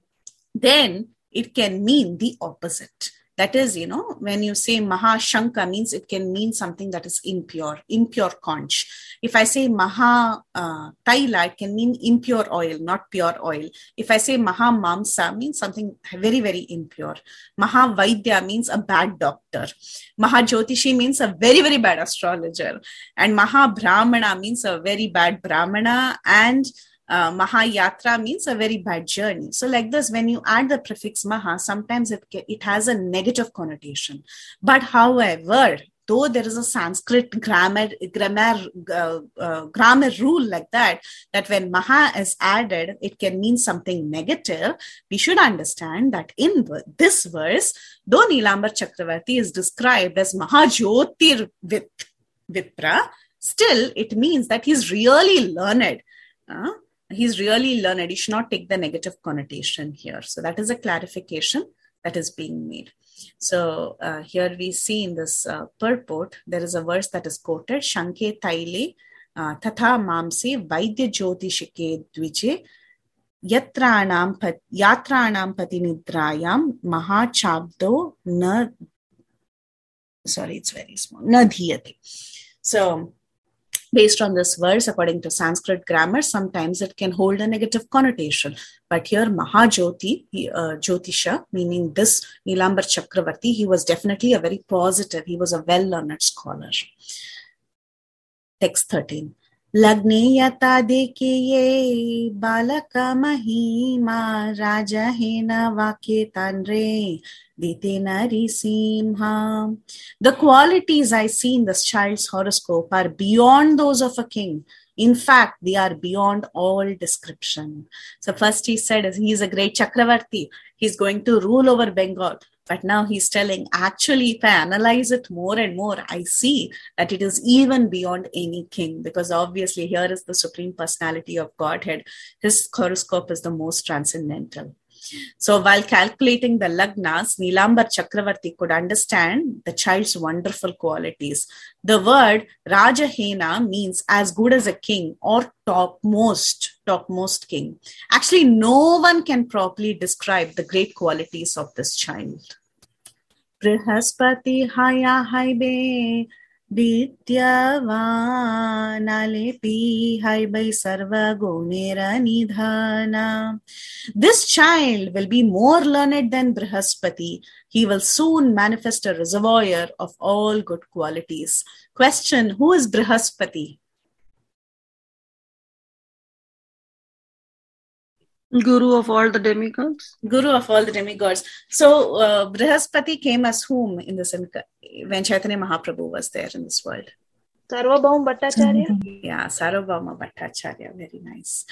then it can mean the opposite. That is, you know, when you say Mahashanka means it can mean something that is impure, impure conch. If I say Maha uh, Taila, it can mean impure oil, not pure oil. If I say Maha Mamsa, means something very, very impure. Maha Vaidya means a bad doctor. Maha Jyotishi means a very, very bad astrologer. And Maha Brahmana means a very bad Brahmana. And Uh, Mahayatra means a very bad journey. So like this, when you add the prefix Maha, sometimes it, it has a negative connotation. But however, though there is a Sanskrit grammar, grammar, uh, uh, grammar rule like that, that when Maha is added, it can mean something negative, we should understand that in this verse, though Nilambar Chakravarti is described as Mahajyotir with Vipra, still it means that he's really learned. Uh, He's really learned. He should not take the negative connotation here. So that is a clarification that is being made. So uh, here we see in this uh, purport, there is a verse that is quoted, Shanke Taile uh, Tatha Mamse Vaidya Jyotishike Dvije Yatranam Pat Yatranam Patinidrayam Mahachabdo Na sorry, it's very small. Na Dhiyate. So based on this verse, according to Sanskrit grammar, sometimes it can hold a negative connotation. But here, Mahajyoti, uh, Jyotisha, meaning this Nilambar Chakravarti, he was definitely a very positive, he was a well-learned scholar. Text thirteen. Lagneya tadeke balaka mahima rajahena vakyetanre ditena risimha. The qualities I see in this child's horoscope are beyond those of a king. In fact, they are beyond all description. So first he said he is a great Chakravarti. He's going to rule over Bengal. But now he's telling, actually, if I analyze it more and more, I see that it is even beyond any king, because obviously here is the Supreme Personality of Godhead. His horoscope is the most transcendental. So while calculating the lagnas, Nilambar Chakravarti could understand the child's wonderful qualities. The word Rajahena means as good as a king or topmost, topmost king. Actually, no one can properly describe the great qualities of this child. Brihaspati haya haibe Dityavan alepi haibai sarva gunera nidhana. This child will be more learned than Brihaspati. He will soon manifest a reservoir of all good qualities. Question, who is Brihaspati? Guru of all the demigods. Guru of all the demigods. So uh, Brihaspati came as whom in this when Chaitanya Mahaprabhu was there in this world? Sarvabhauma Bhattacharya. Yeah, Sarvabhauma Bhattacharya. Very nice.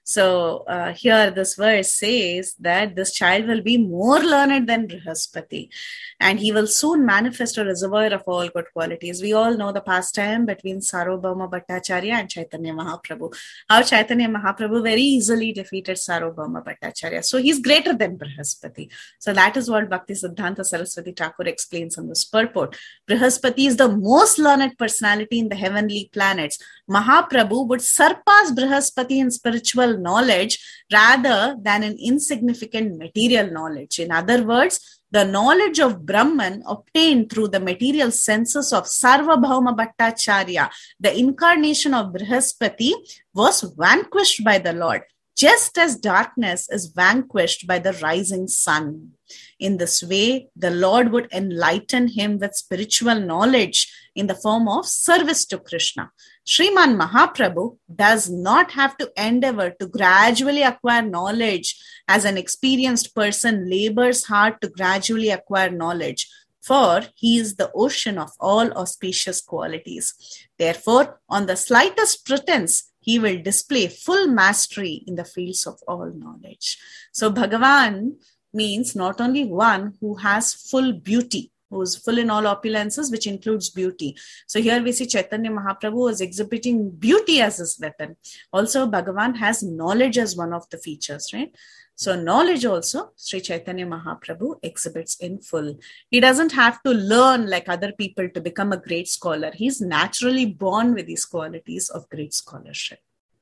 So uh, here this verse says that this child will be more learned than Brihaspati, and he will soon manifest a reservoir of all good qualities. We all know the pastime between Sarvabhauma Bhattacharya and Chaitanya Mahaprabhu. How Chaitanya Mahaprabhu very easily defeated Sarvabhauma Bhattacharya. So he's greater than Brihaspati. So that is what Bhakti Siddhanta Saraswati Thakur explains on this purport. Brihaspati is the most learned personality in the heavenly planets. Mahaprabhu would surpass Brihaspati in spiritual knowledge rather than in insignificant material knowledge. In other words, the knowledge of Brahman obtained through the material senses of Sarvabhauma Bhattacharya, the incarnation of Brihaspati, was vanquished by the Lord, just as darkness is vanquished by the rising sun. In this way, the Lord would enlighten him with spiritual knowledge in the form of service to Krishna. Sriman Mahaprabhu does not have to endeavor to gradually acquire knowledge as an experienced person labors hard to gradually acquire knowledge, for he is the ocean of all auspicious qualities. Therefore, on the slightest pretense, he will display full mastery in the fields of all knowledge. So Bhagavan means not only one who has full beauty, who is full in all opulences, which includes beauty. So here we see Chaitanya Mahaprabhu is exhibiting beauty as his weapon. Also, Bhagavan has knowledge as one of the features, right? So knowledge also, Sri Chaitanya Mahaprabhu exhibits in full. He doesn't have to learn like other people to become a great scholar. He's naturally born with these qualities of great scholarship.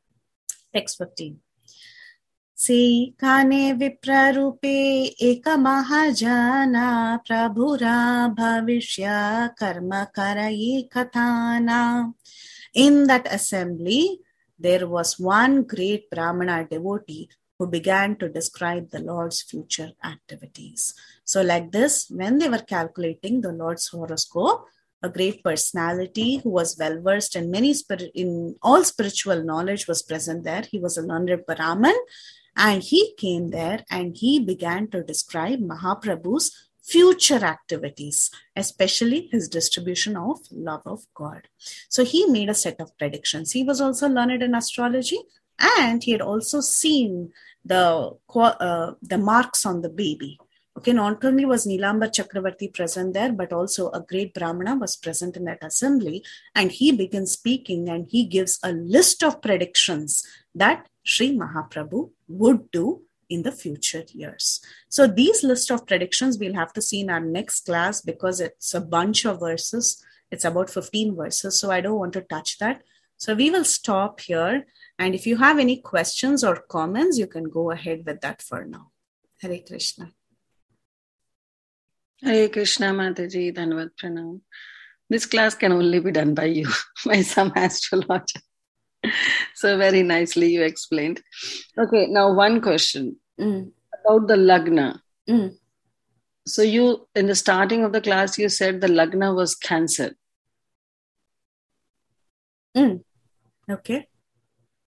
Text fifteen. Se kane viprarupe eka mahajana prabhura bhavishya karma karaye kathana. In that assembly, there was one great Brahmana devotee who began to describe the Lord's future activities. So like this, when they were calculating the Lord's horoscope, a great personality who was well-versed in many spirit, in all spiritual knowledge was present there. He was a learned Brahman, and he came there and he began to describe Mahaprabhu's future activities, especially his distribution of love of God. So he made a set of predictions. He was also learned in astrology, and he had also seen the uh, the marks on the baby. Okay, not only was Nilambar Chakravarti present there, but also a great Brahmana was present in that assembly, and he begins speaking and he gives a list of predictions that Sri Mahaprabhu would do in the future years. So these list of predictions we'll have to see in our next class because it's a bunch of verses. It's about fifteen verses, so I don't want to touch that. So we will stop here. And if you have any questions or comments, you can go ahead with that for now. Hare Krishna. Hare Krishna, Mataji, Dhanavad Pranam. This class can only be done by you, by some astrologer. So very nicely you explained. Okay, now one question mm. about the Lagna. Mm. So you, in the starting of the class, you said the Lagna was Cancer. Mm. Okay.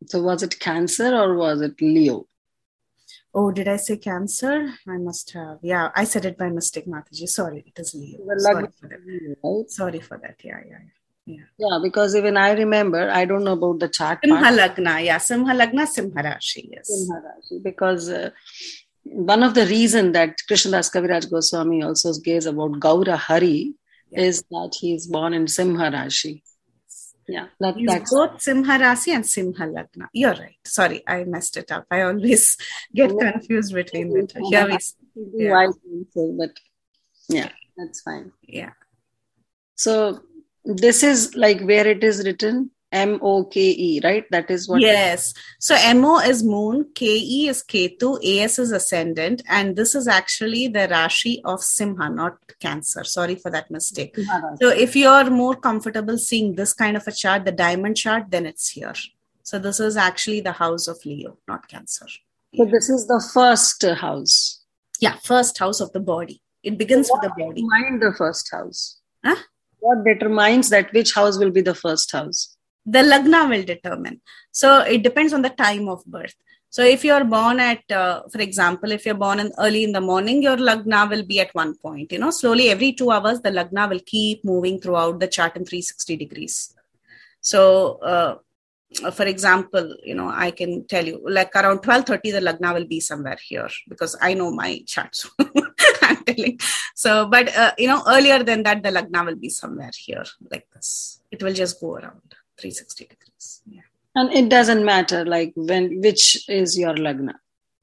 So was it Cancer or was it Leo? Oh, did I say Cancer? I must have. Yeah, I said it by mistake, Mataji. Sorry, it is Leo. The Sorry Lagna, for that. right? Sorry for that. Yeah, yeah, yeah. Yeah, Yeah, because even I remember, I don't know about the chart Simha part. Lagna. Yeah, Simha Lagna, Simha Rashi. Yes. Simha Rashi, because uh, one of the reasons that Krishnadas Kaviraj Goswami also gives about Gaura Hari Yeah. is that he is born in Simha Rashi. Yeah, that, He's that's both Simha Rasi and Simha Lagna. You're right. Sorry, I messed it up. I always get confused between the two. Here we yeah. yeah. Answer, but yeah, that's fine. Yeah. So this is like where it is written M O K E, right? That is what. Yes. So M O is moon, K E is Ketu, A S is ascendant, and this is actually the Rashi of Simha, not Cancer. Sorry for that mistake. So if you're more comfortable seeing this kind of a chart, the diamond chart, then it's here. So this is actually the house of Leo, not Cancer. So this is the first house. Yeah, first house of the body. It begins so with the body. Mind the first house. Huh? What determines that which house will be the first house? The Lagna will determine. So it depends on the time of birth. So if you're born at, uh, for example, if you're born in early in the morning, your Lagna will be at one point. You know, slowly every two hours, the Lagna will keep moving throughout the chart in three hundred sixty degrees. So, uh, for example, you know, I can tell you like around twelve thirty, the Lagna will be somewhere here because I know my charts. I'm telling. So, but, uh, you know, earlier than that, the Lagna will be somewhere here like this. It will just go around three hundred sixty degrees. Yeah. And it doesn't matter like when, which is your Lagna.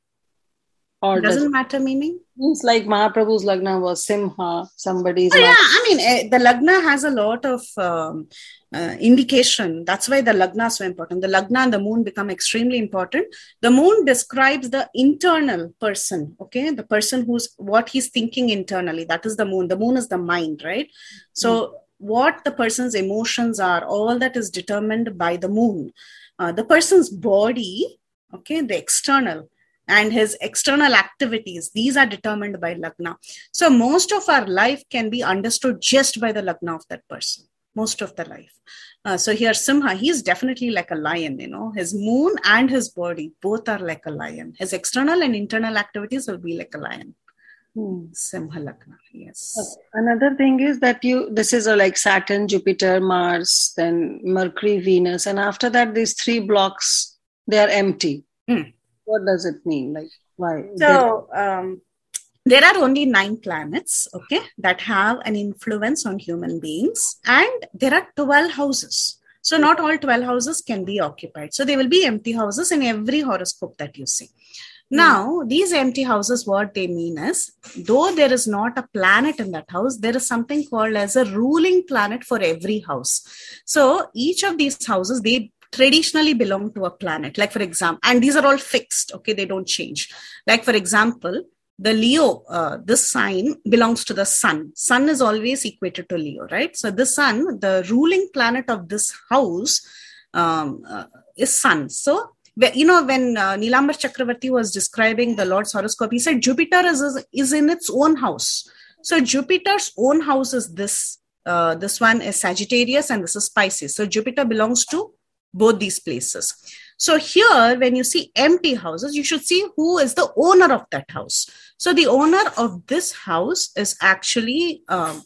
Or It doesn't does, matter meaning? It's like Mahaprabhu's Lagna was Simha, somebody's. Oh, yeah, I mean, uh, the Lagna has a lot of um, uh, indication. That's why the Lagna is so important. The Lagna and the moon become extremely important. The moon describes the internal person, okay? The person who's, what he's thinking internally. That is the moon. The moon is the mind, right? So mm. what the person's emotions are, all that is determined by the moon. Uh, the person's body, okay, the external, and his external activities, these are determined by Lagna. So most of our life can be understood just by the Lagna of that person, most of the life. Uh, so here Simha, he's definitely like a lion, you know, his moon and his body, both are like a lion. His external and internal activities will be like a lion. Hmm. Simha Lagna, yes. Okay. Another thing is that you, this is a like Saturn, Jupiter, Mars, then Mercury, Venus, and after that, these three blocks, they are empty. Hmm. What does it mean? Like, why? So, um, there are only nine planets, okay, that have an influence on human beings. And there are twelve houses. So, not all twelve houses can be occupied. So, there will be empty houses in every horoscope that you see. Now, these empty houses, what they mean is, though there is not a planet in that house, there is something called as a ruling planet for every house. So, each of these houses, they traditionally belong to a planet, like for example, and these are all fixed, okay, they don't change. Like for example, the Leo, uh, this sign belongs to the sun. Sun is always equated to Leo, right? So the sun, the ruling planet of this house um, uh, is sun. So, you know, when uh, Nilambar Chakravarti was describing the Lord's horoscope, he said Jupiter is, is in its own house. So Jupiter's own house is this. Uh, this one is Sagittarius and this is Pisces. So Jupiter belongs to both these places. So here, when you see empty houses, you should see who is the owner of that house. So the owner of this house is actually um,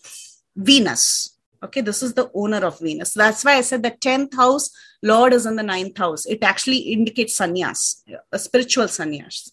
Venus. Okay, this is the owner of Venus. That's why I said the tenth house, Lord is in the ninth house. It actually indicates sannyas, a spiritual sannyas.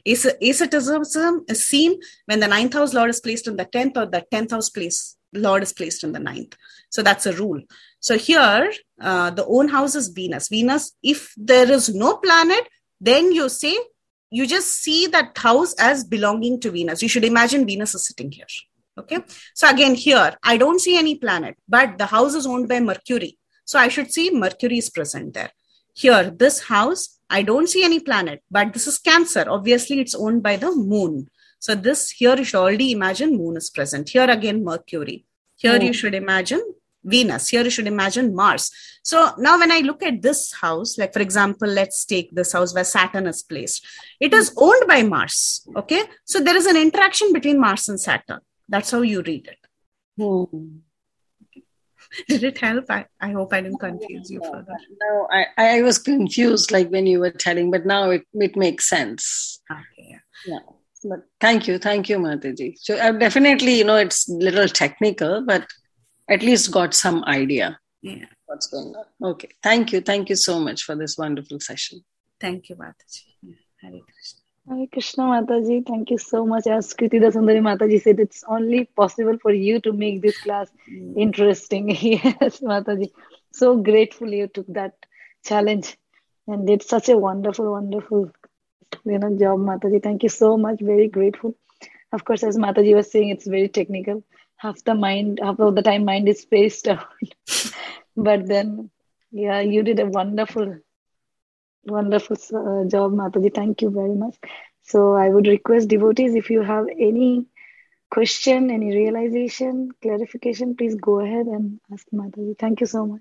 Asceticism is seen when the ninth house Lord is placed in the tenth or the tenth house place Lord is placed in the ninth. So that's a rule. So here, uh, the own house is Venus. Venus, if there is no planet, then you say, you just see that house as belonging to Venus. You should imagine Venus is sitting here. Okay. So again, here, I don't see any planet, but the house is owned by Mercury. So I should see Mercury is present there. Here, this house, I don't see any planet, but this is Cancer. Obviously, it's owned by the moon. So this here, you should already imagine moon is present. Here again, Mercury. Here, oh. you should imagine Venus. Here you should imagine Mars. So now when I look at this house, like for example, let's take this house where Saturn is placed. It is owned by Mars. Okay. So there is an interaction between Mars and Saturn. That's how you read it. Hmm. Did it help? I, I hope I didn't confuse you further. No, I, I was confused like when you were telling, but now it, it makes sense. Okay, yeah. Yeah. But thank you. Thank you, Mataji. So I've definitely, you know, it's a little technical, but at least got some idea Yeah. what's going on. Okay. Thank you. Thank you so much for this wonderful session. Thank you, Mataji. Yeah. Hare Krishna. Hare Krishna Mataji, thank you so much. As Kritida Sundari Mataji said, it's only possible for you to make this class Mm. interesting. Yes, Mataji. So grateful you took that challenge and did such a wonderful, wonderful, you know, job, Mataji. Thank you so much. Very grateful. Of course, as Mataji was saying, it's very technical. Half the mind, half of the time, mind is spaced out. But then, yeah, you did a wonderful, wonderful uh, job, Mataji. Thank you very much. So I would request devotees, if you have any question, any realization, clarification, please go ahead and ask Mataji. Thank you so much.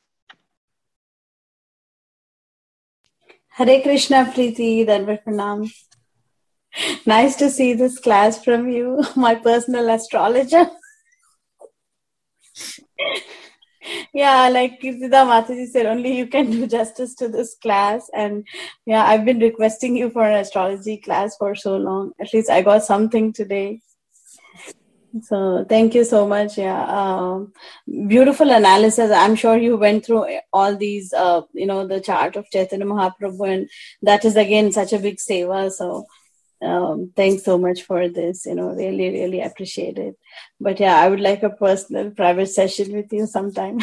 Hare Krishna, Preeti, Danvat Pranam. Nice to see this class from you, my personal astrologer. Yeah, like Kirtida Mataji said, only you can do justice to this class. And yeah, I've been requesting you for an astrology class for so long. At least I got something today. So thank you so much. Yeah, um, beautiful analysis. I'm sure you went through all these, uh, you know, the chart of Chaitanya Mahaprabhu, and that is again such a big seva. So um, thanks so much for this. You know, really, really appreciate it. But yeah, I would like a personal private session with you sometime.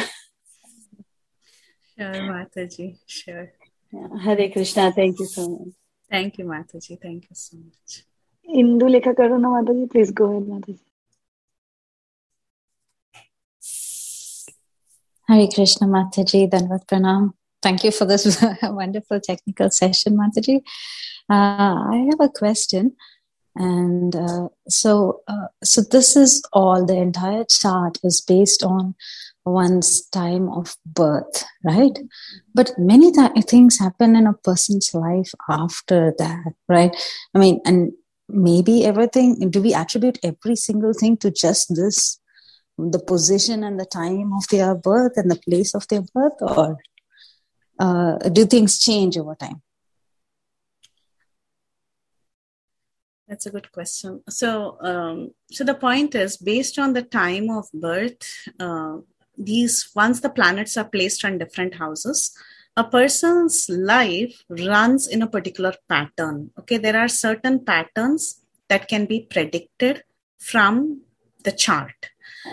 Sure, Mataji. Sure. Yeah. Hare Krishna. Thank you so much. Thank you, Mataji. Thank you so much. Indu Lekha Karuna Mataji, please go ahead, Mataji. Hare Krishna, Mataji, Danvat Pranam. Thank you for this wonderful technical session, Mataji. Uh, I have a question. And uh, so, uh, so this is all, the entire chart is based on one's time of birth, right? But many th- things happen in a person's life after that, right? I mean, and maybe everything, do we attribute every single thing to just this, the position and the time of their birth and the place of their birth, or uh, do things change over time? That's a good question. So, um, so the point is, based on the time of birth, uh, these once the planets are placed on different houses, a person's life runs in a particular pattern. Okay, there are certain patterns that can be predicted from the chart,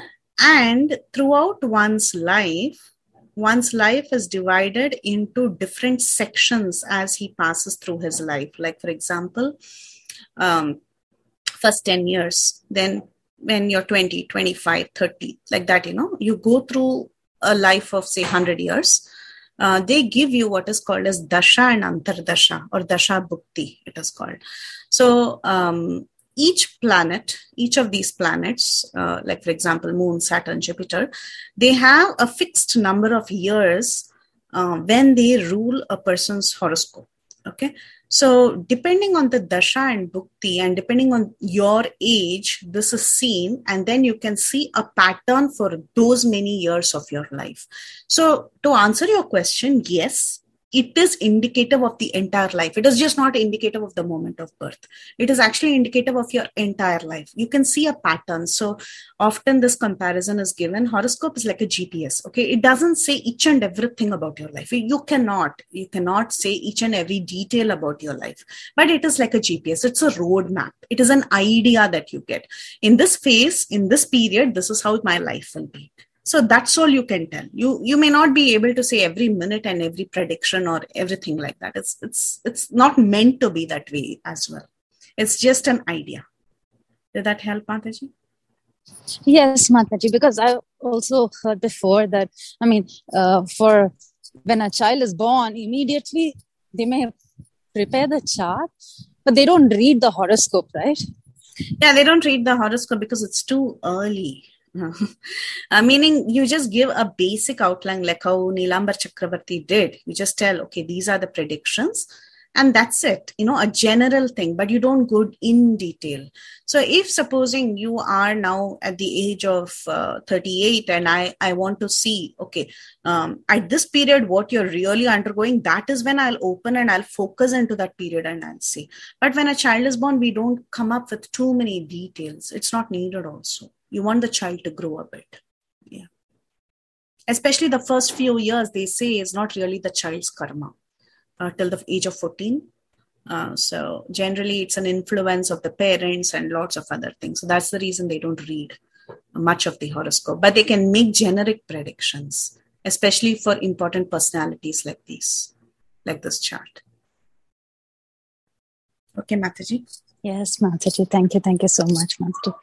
and throughout one's life, one's life is divided into different sections as he passes through his life. Like, for example, um, first ten years, then when you're twenty, twenty-five, thirty, like that, you know, you go through a life of say one hundred years. Uh, they give you what is called as Dasha and Antardasha, or Dasha Bhukti, it is called. So um, each planet, each of these planets, uh, like for example, Moon, Saturn, Jupiter, they have a fixed number of years uh, when they rule a person's horoscope. Okay. So depending on the Dasha and Bhukti, and depending on your age, this is seen, and then you can see a pattern for those many years of your life. So to answer your question, yes, it is indicative of the entire life. It is just not indicative of the moment of birth. It is actually indicative of your entire life. You can see a pattern. So often this comparison is given. Horoscope is like a G P S. Okay. It doesn't say each and everything about your life. You cannot, you cannot say each and every detail about your life, but it is like a G P S. It's a roadmap. It is an idea that you get. In this phase, in this period, this is how my life will be. So that's all you can tell. You you may not be able to say every minute and every prediction or everything like that. It's it's it's not meant to be that way as well. It's just an idea. Did that help, Mataji? Yes, Mataji, because I also heard before that, I mean, uh, for when a child is born, immediately they may prepare the chart, but they don't read the horoscope, right? Yeah, they don't read the horoscope because it's too early. uh, meaning you just give a basic outline like how Nilambar Chakravarti did. You just tell, okay, these are the predictions. And that's it, you know, a general thing, but you don't go in detail. So if supposing you are now at the age of uh, thirty-eight and I, I want to see, okay, um, at this period, what you're really undergoing, that is when I'll open and I'll focus into that period and I'll see. But when a child is born, we don't come up with too many details. It's not needed also. You want the child to grow a bit. Yeah. Especially the first few years, they say is not really the child's karma. Uh, till the age of fourteen. Uh, so generally it's an influence of the parents and lots of other things. So that's the reason they don't read much of the horoscope, but they can make generic predictions, especially for important personalities like these, like this chart. Okay, Mataji? Yes, Mataji. Thank you. Thank you so much, Mataji.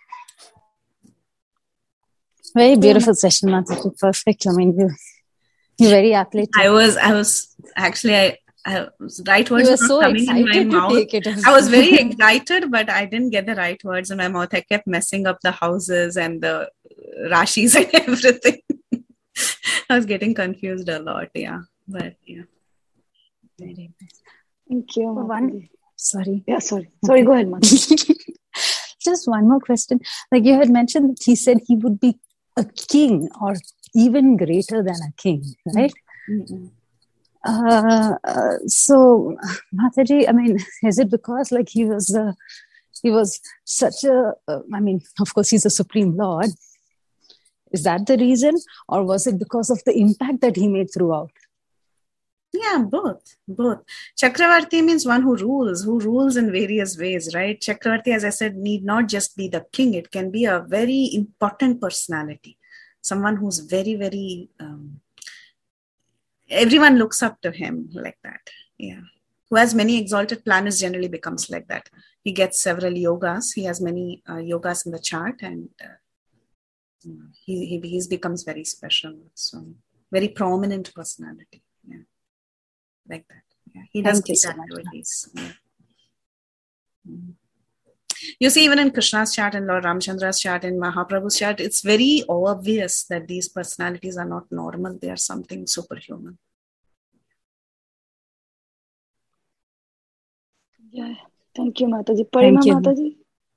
Very beautiful yeah. session, Mataji. Perfect. I mean, you, you're very athletic. I was, I was actually, I, I was right words were not so coming in my mouth. I was very excited, but I didn't get the right words in my mouth. I kept messing up the houses and the rashis and everything. I was getting confused a lot. Yeah, but yeah. Very nice. Thank you. One, sorry. Yeah, sorry. Sorry, go ahead, Mataji. Just one more question. Like you had mentioned that he said he would be a king or even greater than a king, right? Mm-hmm. Uh, uh, so, Mataji, I mean, is it because like he was, uh, he was such a, uh, I mean, of course, he's a supreme lord. Is that the reason? Or was it because of the impact that he made throughout? Yeah, both, both. Chakravarti means one who rules, who rules in various ways, right? Chakravarti, as I said, need not just be the king. It can be a very important personality. Someone who's very, very... Um, everyone looks up to him like that. Yeah. Who has many exalted planets generally becomes like that. He gets several yogas. He has many uh, yogas in the chart and uh, he, he he becomes very special. So very prominent personality. Yeah. Like that. Yeah. He does these activities. Yeah. Mm. You see, even in Krishna's chart and Lord Ramchandra's chart and Mahaprabhu's chart, it's very obvious that these personalities are not normal. They are something superhuman. Yeah. Thank you, Mataji. Parima Mataji.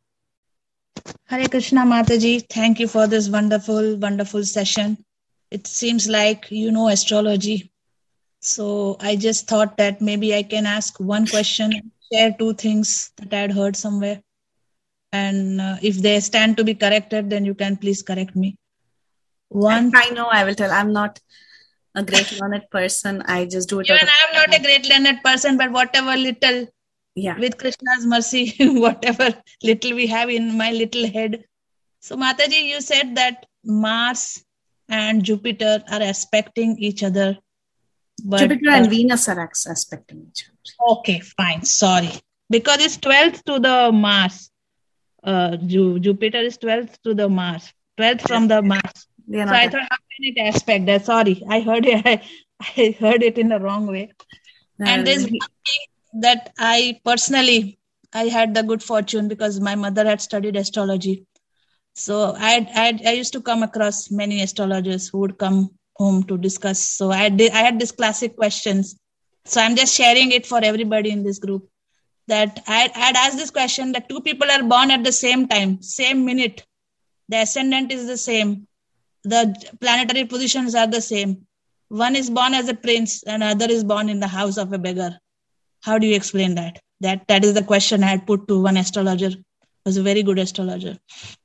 Hare Krishna, Mataji. Thank you for this wonderful, wonderful session. It seems like you know astrology. So I just thought that maybe I can ask one question, share two things that I had heard somewhere. And uh, if they stand to be corrected, then you can please correct me. One, I, I know, I will tell. I'm not a great learned person. I just do it. Even I'm not a great learned person, but whatever little, yeah, with Krishna's mercy, whatever little we have in my little head. So Mataji, you said that Mars and Jupiter are aspecting each other. But, Jupiter and uh, Venus are aspecting each other. Okay, fine. Sorry. Because it's twelfth to the Mars. Uh, Ju- Jupiter is twelfth to the Mars, twelfth from the Mars. So I thought, how can it aspect that? Sorry, I heard it. I, I heard it in the wrong way. Um, and there's one thing that I personally, I had the good fortune because my mother had studied astrology. So I, I, I used to come across many astrologers who would come home to discuss. So I did, I had these classic questions. So I'm just sharing it for everybody in this group. That I had asked this question that two people are born at the same time, same minute. The ascendant is the same. The planetary positions are the same. One is born as a prince and other is born in the house of a beggar. How do you explain that? That that is the question I had put to one astrologer. He was a very good astrologer.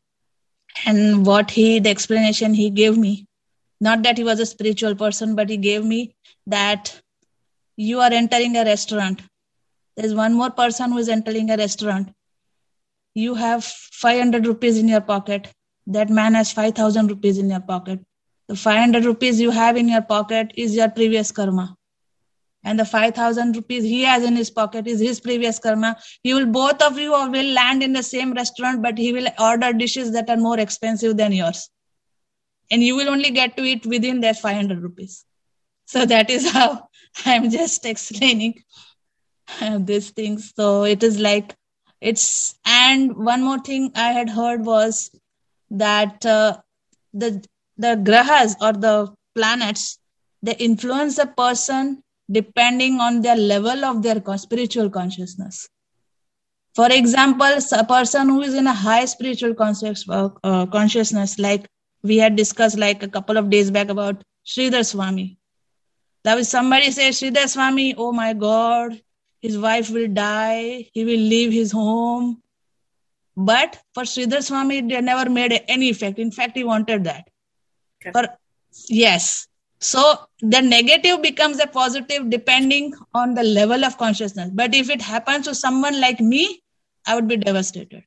And what he, the explanation he gave me, not that he was a spiritual person, but he gave me that you are entering a restaurant. There's one more person who is entering a restaurant. You have five hundred rupees in your pocket. That man has five thousand rupees in your pocket. The five hundred rupees you have in your pocket is your previous karma. And the five thousand rupees he has in his pocket is his previous karma. You will, both of you will land in the same restaurant, but he will order dishes that are more expensive than yours. And you will only get to eat within that five hundred rupees. So that is how I'm just explaining these things. So it is like it's, and one more thing I had heard was that uh, the the grahas or the planets, they influence the person depending on their level of their spiritual consciousness. For example, a person who is in a high spiritual uh, consciousness, like we had discussed like a couple of days back about Sridhar Swami. Now if somebody says, Sridhar Swami, oh my God, his wife will die, he will leave his home. But for Sridhar Swami, they never made any effect. In fact, he wanted that. Okay. For, yes. So the negative becomes a positive depending on the level of consciousness. But if it happens to someone like me, I would be devastated.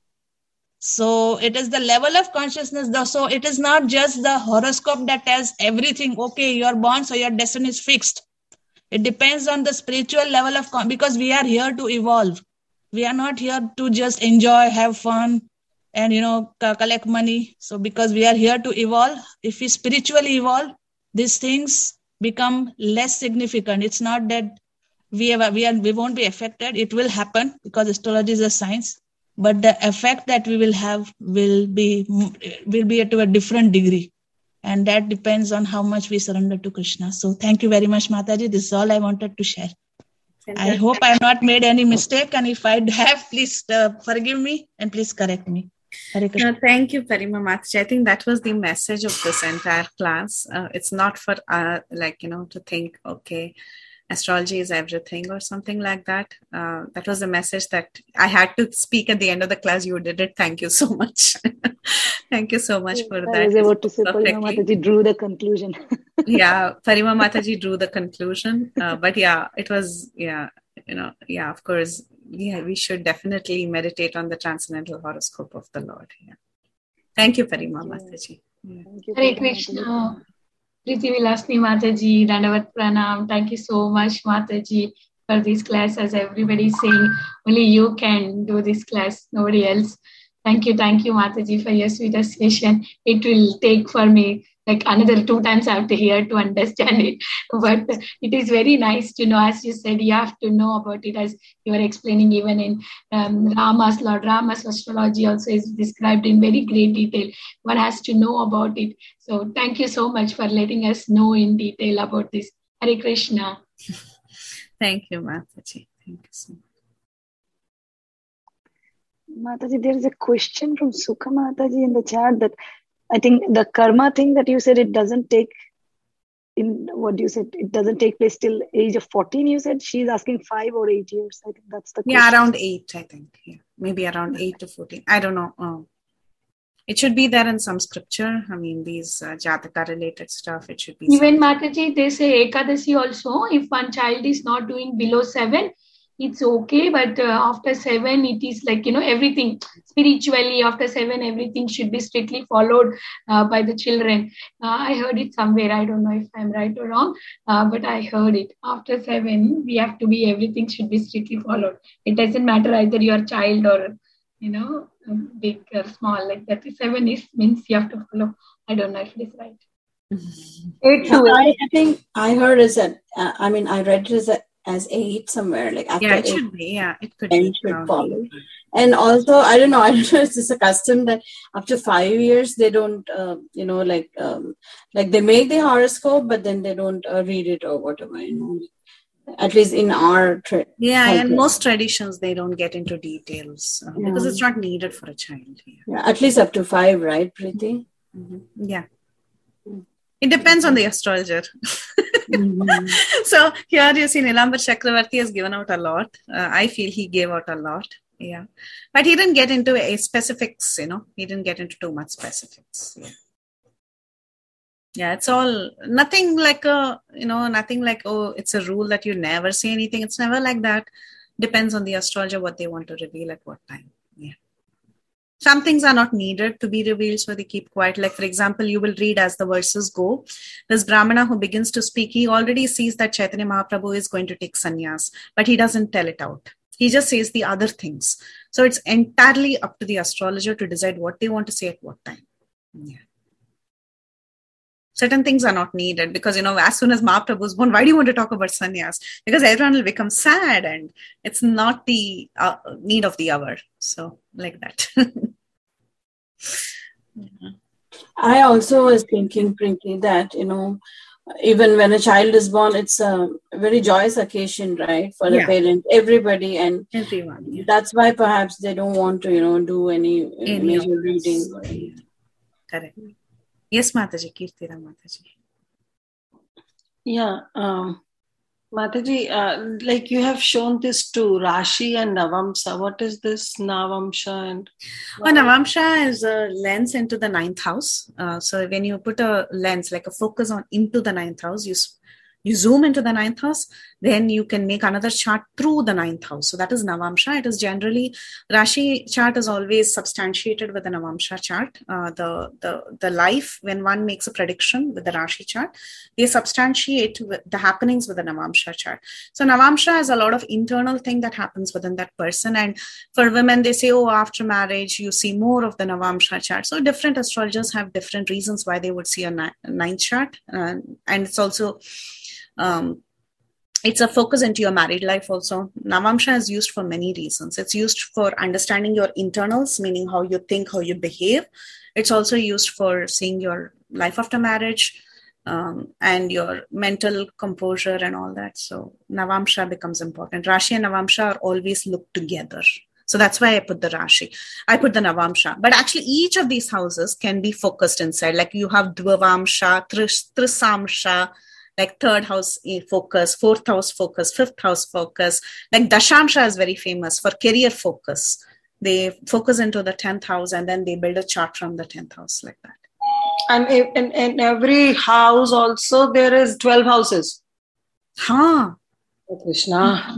So it is the level of consciousness. Though. So it is not just the horoscope that tells everything, okay, you're born, so your destiny is fixed. It depends on the spiritual level of, con- because we are here to evolve. We are not here to just enjoy, have fun, and, you know, collect money. So because we are here to evolve, if we spiritually evolve, these things become less significant. It's not that we have, we are, we won't be affected. It will happen because astrology is a science, but the effect that we will have will be, will be to a different degree. And that depends on how much we surrender to Krishna. So thank you very much, Mataji. This is all I wanted to share. I hope I have not made any mistake. And if I have, please uh, forgive me and please correct me. No, thank you, Parima Mataji. I think that was the message of this entire class. Uh, it's not for, uh, like, you know, to think, okay, astrology is everything or something like that. Uh, that was the message that I had to speak at the end of the class. You did it. Thank you so much. Thank you so much for that. I was about to say, Parima Mataji drew the conclusion. Yeah, Parima Mataji drew the conclusion. Uh, but yeah, it was, yeah, you know, yeah, of course, yeah, we should definitely meditate on the transcendental horoscope of the Lord. Yeah. Thank you, Parima Mataji. Yeah. Hare Krishna. Priti Vilasni Mataji, Dandavat Pranam. Thank you so much, Mataji, for this class. As everybody is saying, only you can do this class, nobody else. Thank you, thank you, Mataji, for your sweet association. It will take for me like another two times I have to hear to understand it. But it is very nice to know, as you said, you have to know about it, as you were explaining, even in um, Rama's, Lord Rama's astrology also is described in very great detail. One has to know about it. So thank you so much for letting us know in detail about this. Hare Krishna. Thank you, Mataji. Thank you so much. Mataji, there is a question from Sukha Mataji in the chat that I think the karma thing that you said, it doesn't take in what you said, it doesn't take place till age of fourteen, you said. She's asking five or eight years. I think that's the question. Yeah, around eight, I think. Yeah, maybe around eight to fourteen. I don't know. Oh. It should be there in some scripture. I mean, these uh, Jataka related stuff, it should be. Even Mataji, they say Ekadasi also, if one child is not doing below seven, it's okay, but uh, after seven, it is like, you know, everything spiritually after seven, everything should be strictly followed uh, by the children. Uh, I heard it somewhere. I don't know if I'm right or wrong, uh, but I heard it. After seven, we have to be, everything should be strictly followed. It doesn't matter either you're a child or, you know, big or small. Like that, seven is means you have to follow. I don't know if it is right. Eight to I, I think I heard is that, uh, I mean, I read it as a as eight somewhere, like after yeah, it eight, should be. Yeah, it could be. Should follow. And also, I don't know. I don't know. It's just a custom that after five years they don't, uh, you know, like, um, like they make the horoscope, but then they don't uh, read it or whatever. You know, at least in our tra- yeah, culture. And most traditions they don't get into details uh, yeah. because it's not needed for a child. Yeah. Yeah, at least up to five, right, Preeti? Mm-hmm. Yeah. It depends on the astrologer. Mm-hmm. So here you see Nilambar Chakravarti has given out a lot. Uh, I feel he gave out a lot. Yeah. But he didn't get into a specifics, you know. He didn't get into too much specifics. Yeah. Yeah, it's all nothing like a, you know, nothing like, oh, it's a rule that you never say anything. It's never like that. Depends on the astrologer what they want to reveal at what time. Yeah. Some things are not needed to be revealed, so they keep quiet. Like, for example, you will read as the verses go. This Brahmana who begins to speak, he already sees that Chaitanya Mahaprabhu is going to take sannyas, but he doesn't tell it out. He just says the other things. So it's entirely up to the astrologer to decide what they want to say at what time. Yeah. Certain things are not needed because, you know, as soon as Mahaprabhu is born, why do you want to talk about sannyas? Because everyone will become sad and it's not the uh, need of the hour. So, like that. Yeah. I also was thinking, Prinky, that, you know, even when a child is born, it's a very joyous occasion, right, for the Yeah. parents, everybody, and Everyone. Yeah. that's why perhaps they don't want to, you know, do any, uh, Any of major this. reading. Correct. Yes, Mataji, Kirtira Mataji. Yeah, um, Mataji, uh, like you have shown this to Rashi and Navamsa. What is this Navamsa and? Well, Navamsa is a lens into the ninth house. Uh, so when you put a lens, like a focus on into the ninth house, you you zoom into the ninth house, then you can make another chart through the ninth house. So that is Navamsa. It is generally, Rashi chart is always substantiated with the Navamsa chart. Uh, the, the, the life, when one makes a prediction with the Rashi chart, they substantiate with the happenings with the Navamsa chart. So Navamsa has a lot of internal thing that happens within that person. And for women, they say, oh, after marriage, you see more of the Navamsa chart. So different astrologers have different reasons why they would see a, ni- a ninth chart. Uh, and it's also... Um, it's a focus into your married life also. Navamsa is used for many reasons. It's used for understanding your internals, meaning how you think, how you behave. It's also used for seeing your life after marriage um, and your mental composure and all that. So Navamsa becomes important. Rashi and Navamsa are always looked together. So that's why I put the Rashi. I put the Navamsa. But actually each of these houses can be focused inside. Like you have Dvavamsa, Tris, Trisamsha, like third house focus, fourth house focus, fifth house focus. Like Dashamsha is very famous for career focus. They focus into the tenth house and then they build a chart from the tenth house like that. And in, in every house also there is twelve houses. Huh. Oh, Krishna.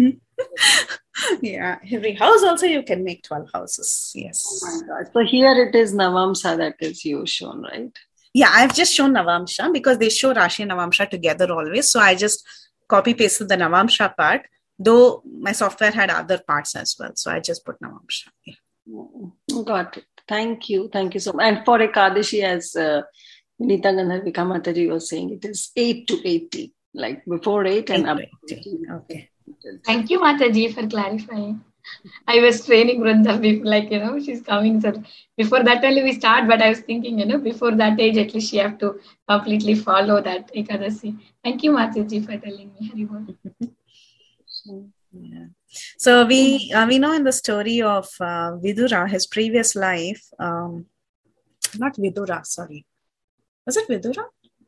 Yeah, every house also you can make twelve houses. Yes. Oh my God. So here it is Navamsa that is you shown, right? Yeah, I've just shown Navamsa because they show Rashi and Navamsa together always. So I just copy pasted the Navamsa part, though my software had other parts as well. So I just put Navamsa. Yeah. Got it. Thank you. Thank you so much. And for Ekadashi, as uh, Vinita Gandharvika Mataji was saying, it is eight to eighty, like before eight and up to eighty. Okay. Thank you, Mataji, for clarifying. I was training Vrunda before, like, you know, she's coming. So before that only we start, but I was thinking, you know, before that age, at least she have to completely follow that Ekadasi. Thank you, Mataji, for telling me. Haribol. Yeah. So we uh, we know in the story of uh, Vidura, his previous life, um, not Vidura, sorry. Was it Vidura?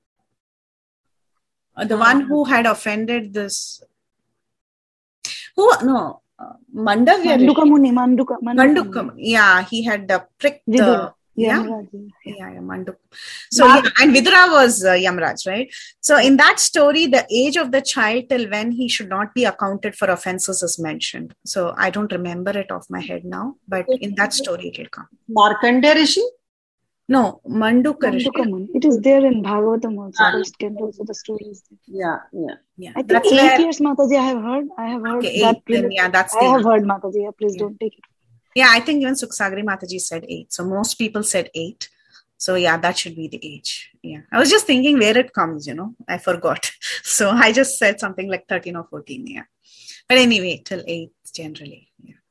Uh, the one who had offended this, who, no, Uh, Mandavya Manduka Muni, Manduka, Manduka. Yeah, he had uh, pricked Vidura. the yeah, Yamraj. yeah, yeah, Manduk. So yeah, and Vidura was uh, Yamraj, right? So in that story, the age of the child till when he should not be accounted for offenses is mentioned. So I don't remember it off my head now, but in that story it will come. Markandeya Rishi? No, Manduka Rishi. Manduka Muni. It is there in Bhagavatam also. Ah. First canto also the story is there. Yeah, yeah, yeah. I think that's eight where... years, Mataji. I have heard. I have heard okay, that. Eight, then, yeah, that's I the... have heard Mataji. Yeah, please yeah. don't take it. Yeah, I think even Suksagri Mataji said eight. So most people said eight. So yeah, that should be the age. Yeah, I was just thinking where it comes. You know, I forgot. So I just said something like thirteen or fourteen. Yeah, but anyway, till eight generally. Yeah.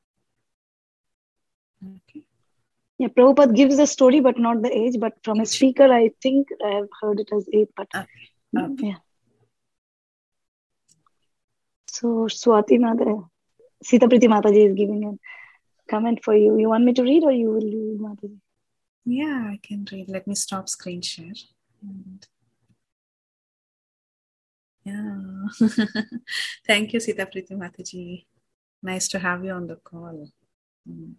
Okay. Yeah, Prabhupada gives the story, but not the age. But from a speaker, I think I have heard it as eight. But okay. Okay. yeah. So Swati Mata, Sita Priti Mataji is giving a comment for you. You want me to read, or you will read, Mataji? Yeah, I can read. Let me stop screen share. And... Yeah. Thank you, Sita Priti Mataji. Nice to have you on the call. Mm.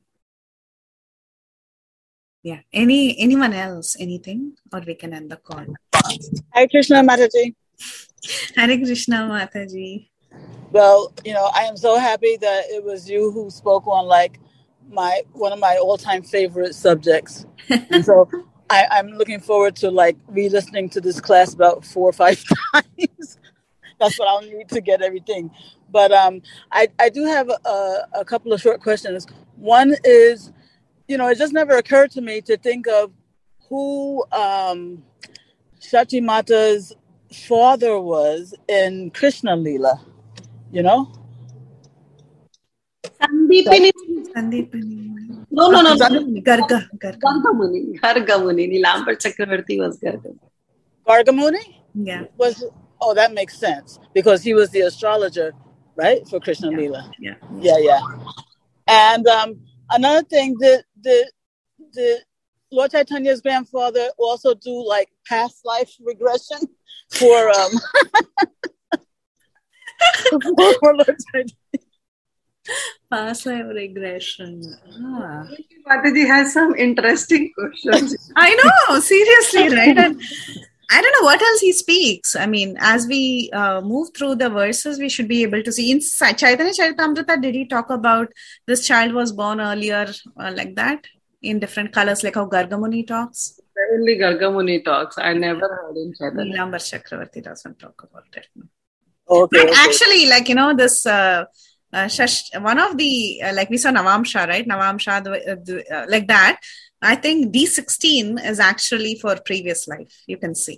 Yeah. Any anyone else? Anything? Or we can end the call. Hare Krishna Mataji. Hare Krishna Mataji. Well, you know, I am so happy that it was you who spoke on like my one of my all-time favorite subjects. And so I, I'm looking forward to like re-listening to this class about four or five times. That's what I'll need to get everything. But um, I, I do have a, a couple of short questions. One is, you know, it just never occurred to me to think of who um, Shachi Mata's father was in Krishna Leela, you know? Sandipini. Sandipini. No, no, no. Garga. Garga Muni. Garga Muni. Nilambar Chakravarti was Garga. Garga Muni? Yeah. Was oh, that makes sense because he was the astrologer, right, for Krishna yeah. Lila. Yeah. Yeah, yeah. And um, another thing, did did did Lord Chaitanya's grandfather also do like past life regression for um for, for Lord Chaitanya? Past life regression. Ah. Mataji has some interesting questions. I know, seriously, right? And I don't know what else he speaks. I mean, as we uh, move through the verses, we should be able to see. In Chaitanya Charitamrita, did he talk about this child was born earlier uh, like that? In different colors, like how Gargamuni talks? Only Gargamuni talks. I never heard in Chaitanya. Neelambar Chakravarti doesn't talk about it. Okay, but okay. actually, like, you know, this... Uh, Uh, Shash, one of the, uh, like we saw Navamsha, right? Navamsha, the, uh, the, uh, like that. I think D sixteen is actually for previous life. You can see.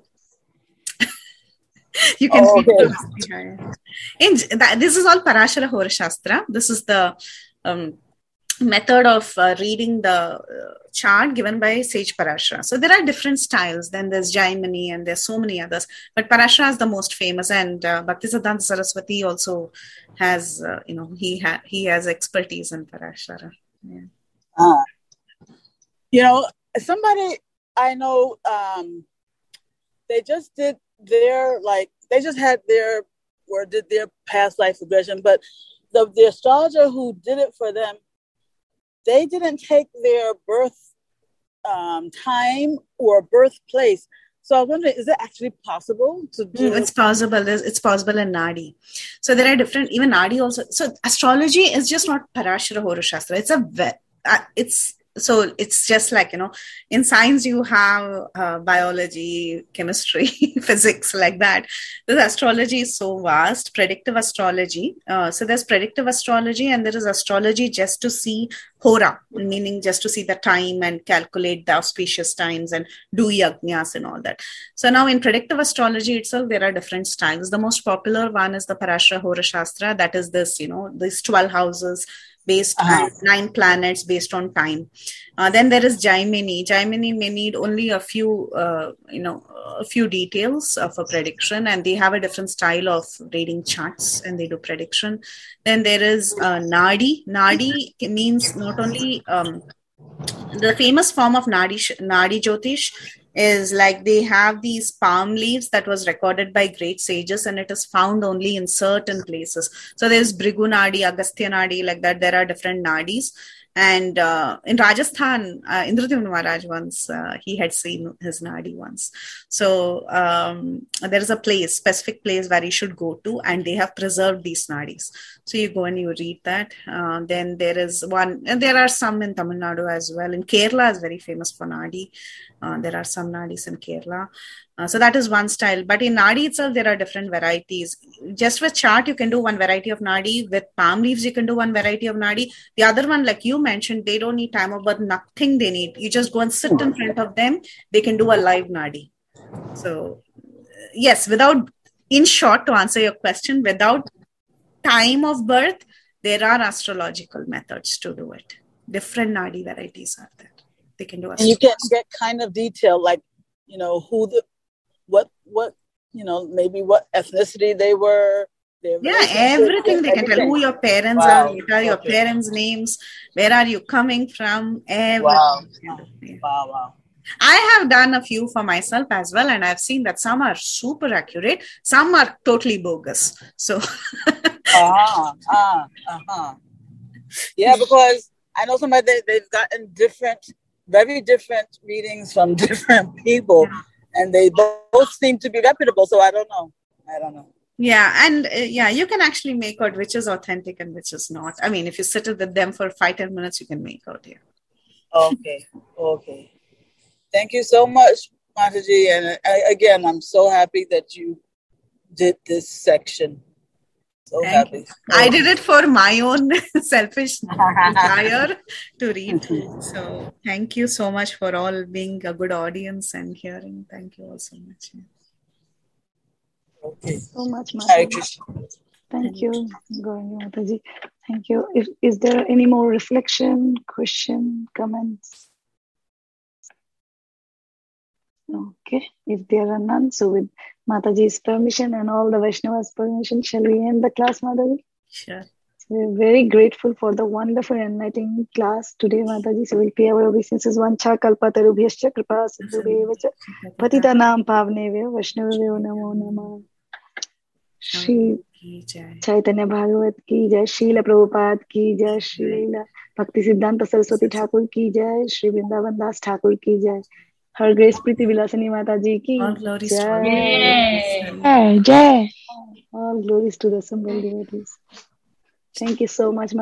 you can oh, see. okay. In, that, this is all Parashara Hora Shastra. This is the um, method of uh, reading the uh, chart given by Sage Parashara. So there are different styles. Then there's Jaimini and there's so many others. But Parashara is the most famous, and uh, Bhaktisiddhanta Saraswati also has, uh, you know, he ha- he has expertise in Parashara. Yeah. Uh, you know, somebody I know, um, they just did their, like, they just had their, or did their past life regression, but the, the astrologer who did it for them, they didn't take their birth um, time or birthplace. So I wonder, is it actually possible to do? Mm, it's possible. It's possible in Nadi. So there are different, even Nadi also. So astrology is just not Parashara Hora Shastra. It's a, uh, it's, so it's just like, you know, in science you have uh, biology, chemistry, physics, like that. This astrology is so vast. Predictive astrology. Uh, so there's predictive astrology, and there is astrology just to see Hora, meaning just to see the time and calculate the auspicious times and do yajnas and all that. So now in predictive astrology itself, there are different styles. The most popular one is the Parashara Hora Shastra. That is this, you know, these twelve houses based on uh-huh. nine planets based on time. Uh, then there is Jaimini. Jaimini may need only a few, uh, you know, a few details uh, for prediction, and they have a different style of reading charts, and they do prediction. Then there is uh, Nadi. Nadi means not only um, the famous form of Nadi, Nadi Jyotish is like they have these palm leaves that was recorded by great sages, and it is found only in certain places. So there's Bhrigu Nadi, Agastya Nadi, like that. There are different Nadis. And uh, in Rajasthan, uh, Indradyumna Maharaj once, uh, he had seen his Nadi once. So um, there is a place, specific place where you should go to, and they have preserved these Nadis. So you go and you read that. Uh, then there is one, and there are some in Tamil Nadu as well. In Kerala is very famous for Nadi. Uh, there are some Nadis in Kerala. Uh, so that is one style. But in Nadi itself, there are different varieties. Just with chart, you can do one variety of Nadi. With palm leaves, you can do one variety of Nadi. The other one, like you mentioned, they don't need time of birth, nothing they need. You just go and sit in front of them. They can do a live Nadi. So, yes, without, in short, to answer your question, without time of birth, there are astrological methods to do it. Different Nadi varieties are there. They can do and you can get kind of detail, like, you know, who the, what, what, you know, maybe what ethnicity they were. Yeah, everything they can tell. Who your parents wow. are, what are your okay. parents' names, where are you coming from, everything. Wow. wow, wow. I have done a few for myself as well, and I've seen that some are super accurate, some are totally bogus. So, uh-huh, uh, uh-huh. Yeah, because I know somebody, they, they've gotten different, very different readings from different people, yeah. and they both seem to be reputable. So I don't know. I don't know. Yeah, and uh, yeah, you can actually make out which is authentic and which is not. I mean, if you sit with them for five, ten minutes, you can make out here. Okay, okay. Thank you so much, Mataji. And I, again, I'm so happy that you did this section. So Thank happy. You. I did it for my own selfish desire to read. So thank you so much for all being a good audience and hearing. Thank you all so much. Okay. So much, Mataji. Thank you, Govinda Mataji. Thank you. If, is there any more reflection, question, comments? Okay, if there are none, so with Mataji's permission and all the Vaishnavas' permission, shall we end the class, Mataji? Sure. So we're very grateful for the wonderful enlightening class today, Mataji. So we'll pay our obeisances. Vancha kalpatarubhyascha kripa sindhubheva patitanam pavnevyo vaishnavevyo namo namah. Shri Chaitanya Bhagavat ki jai, Srila Prabhupada ki jai, Srila Bhakti Siddhanta Saraswati Thakur ki jai, Shri Vrindavan Das Thakur ki jai, Her Grace Priti Vilasani Mataji ki All glories to jai. Jai. All glories to the assembled devotees. Thank you so much,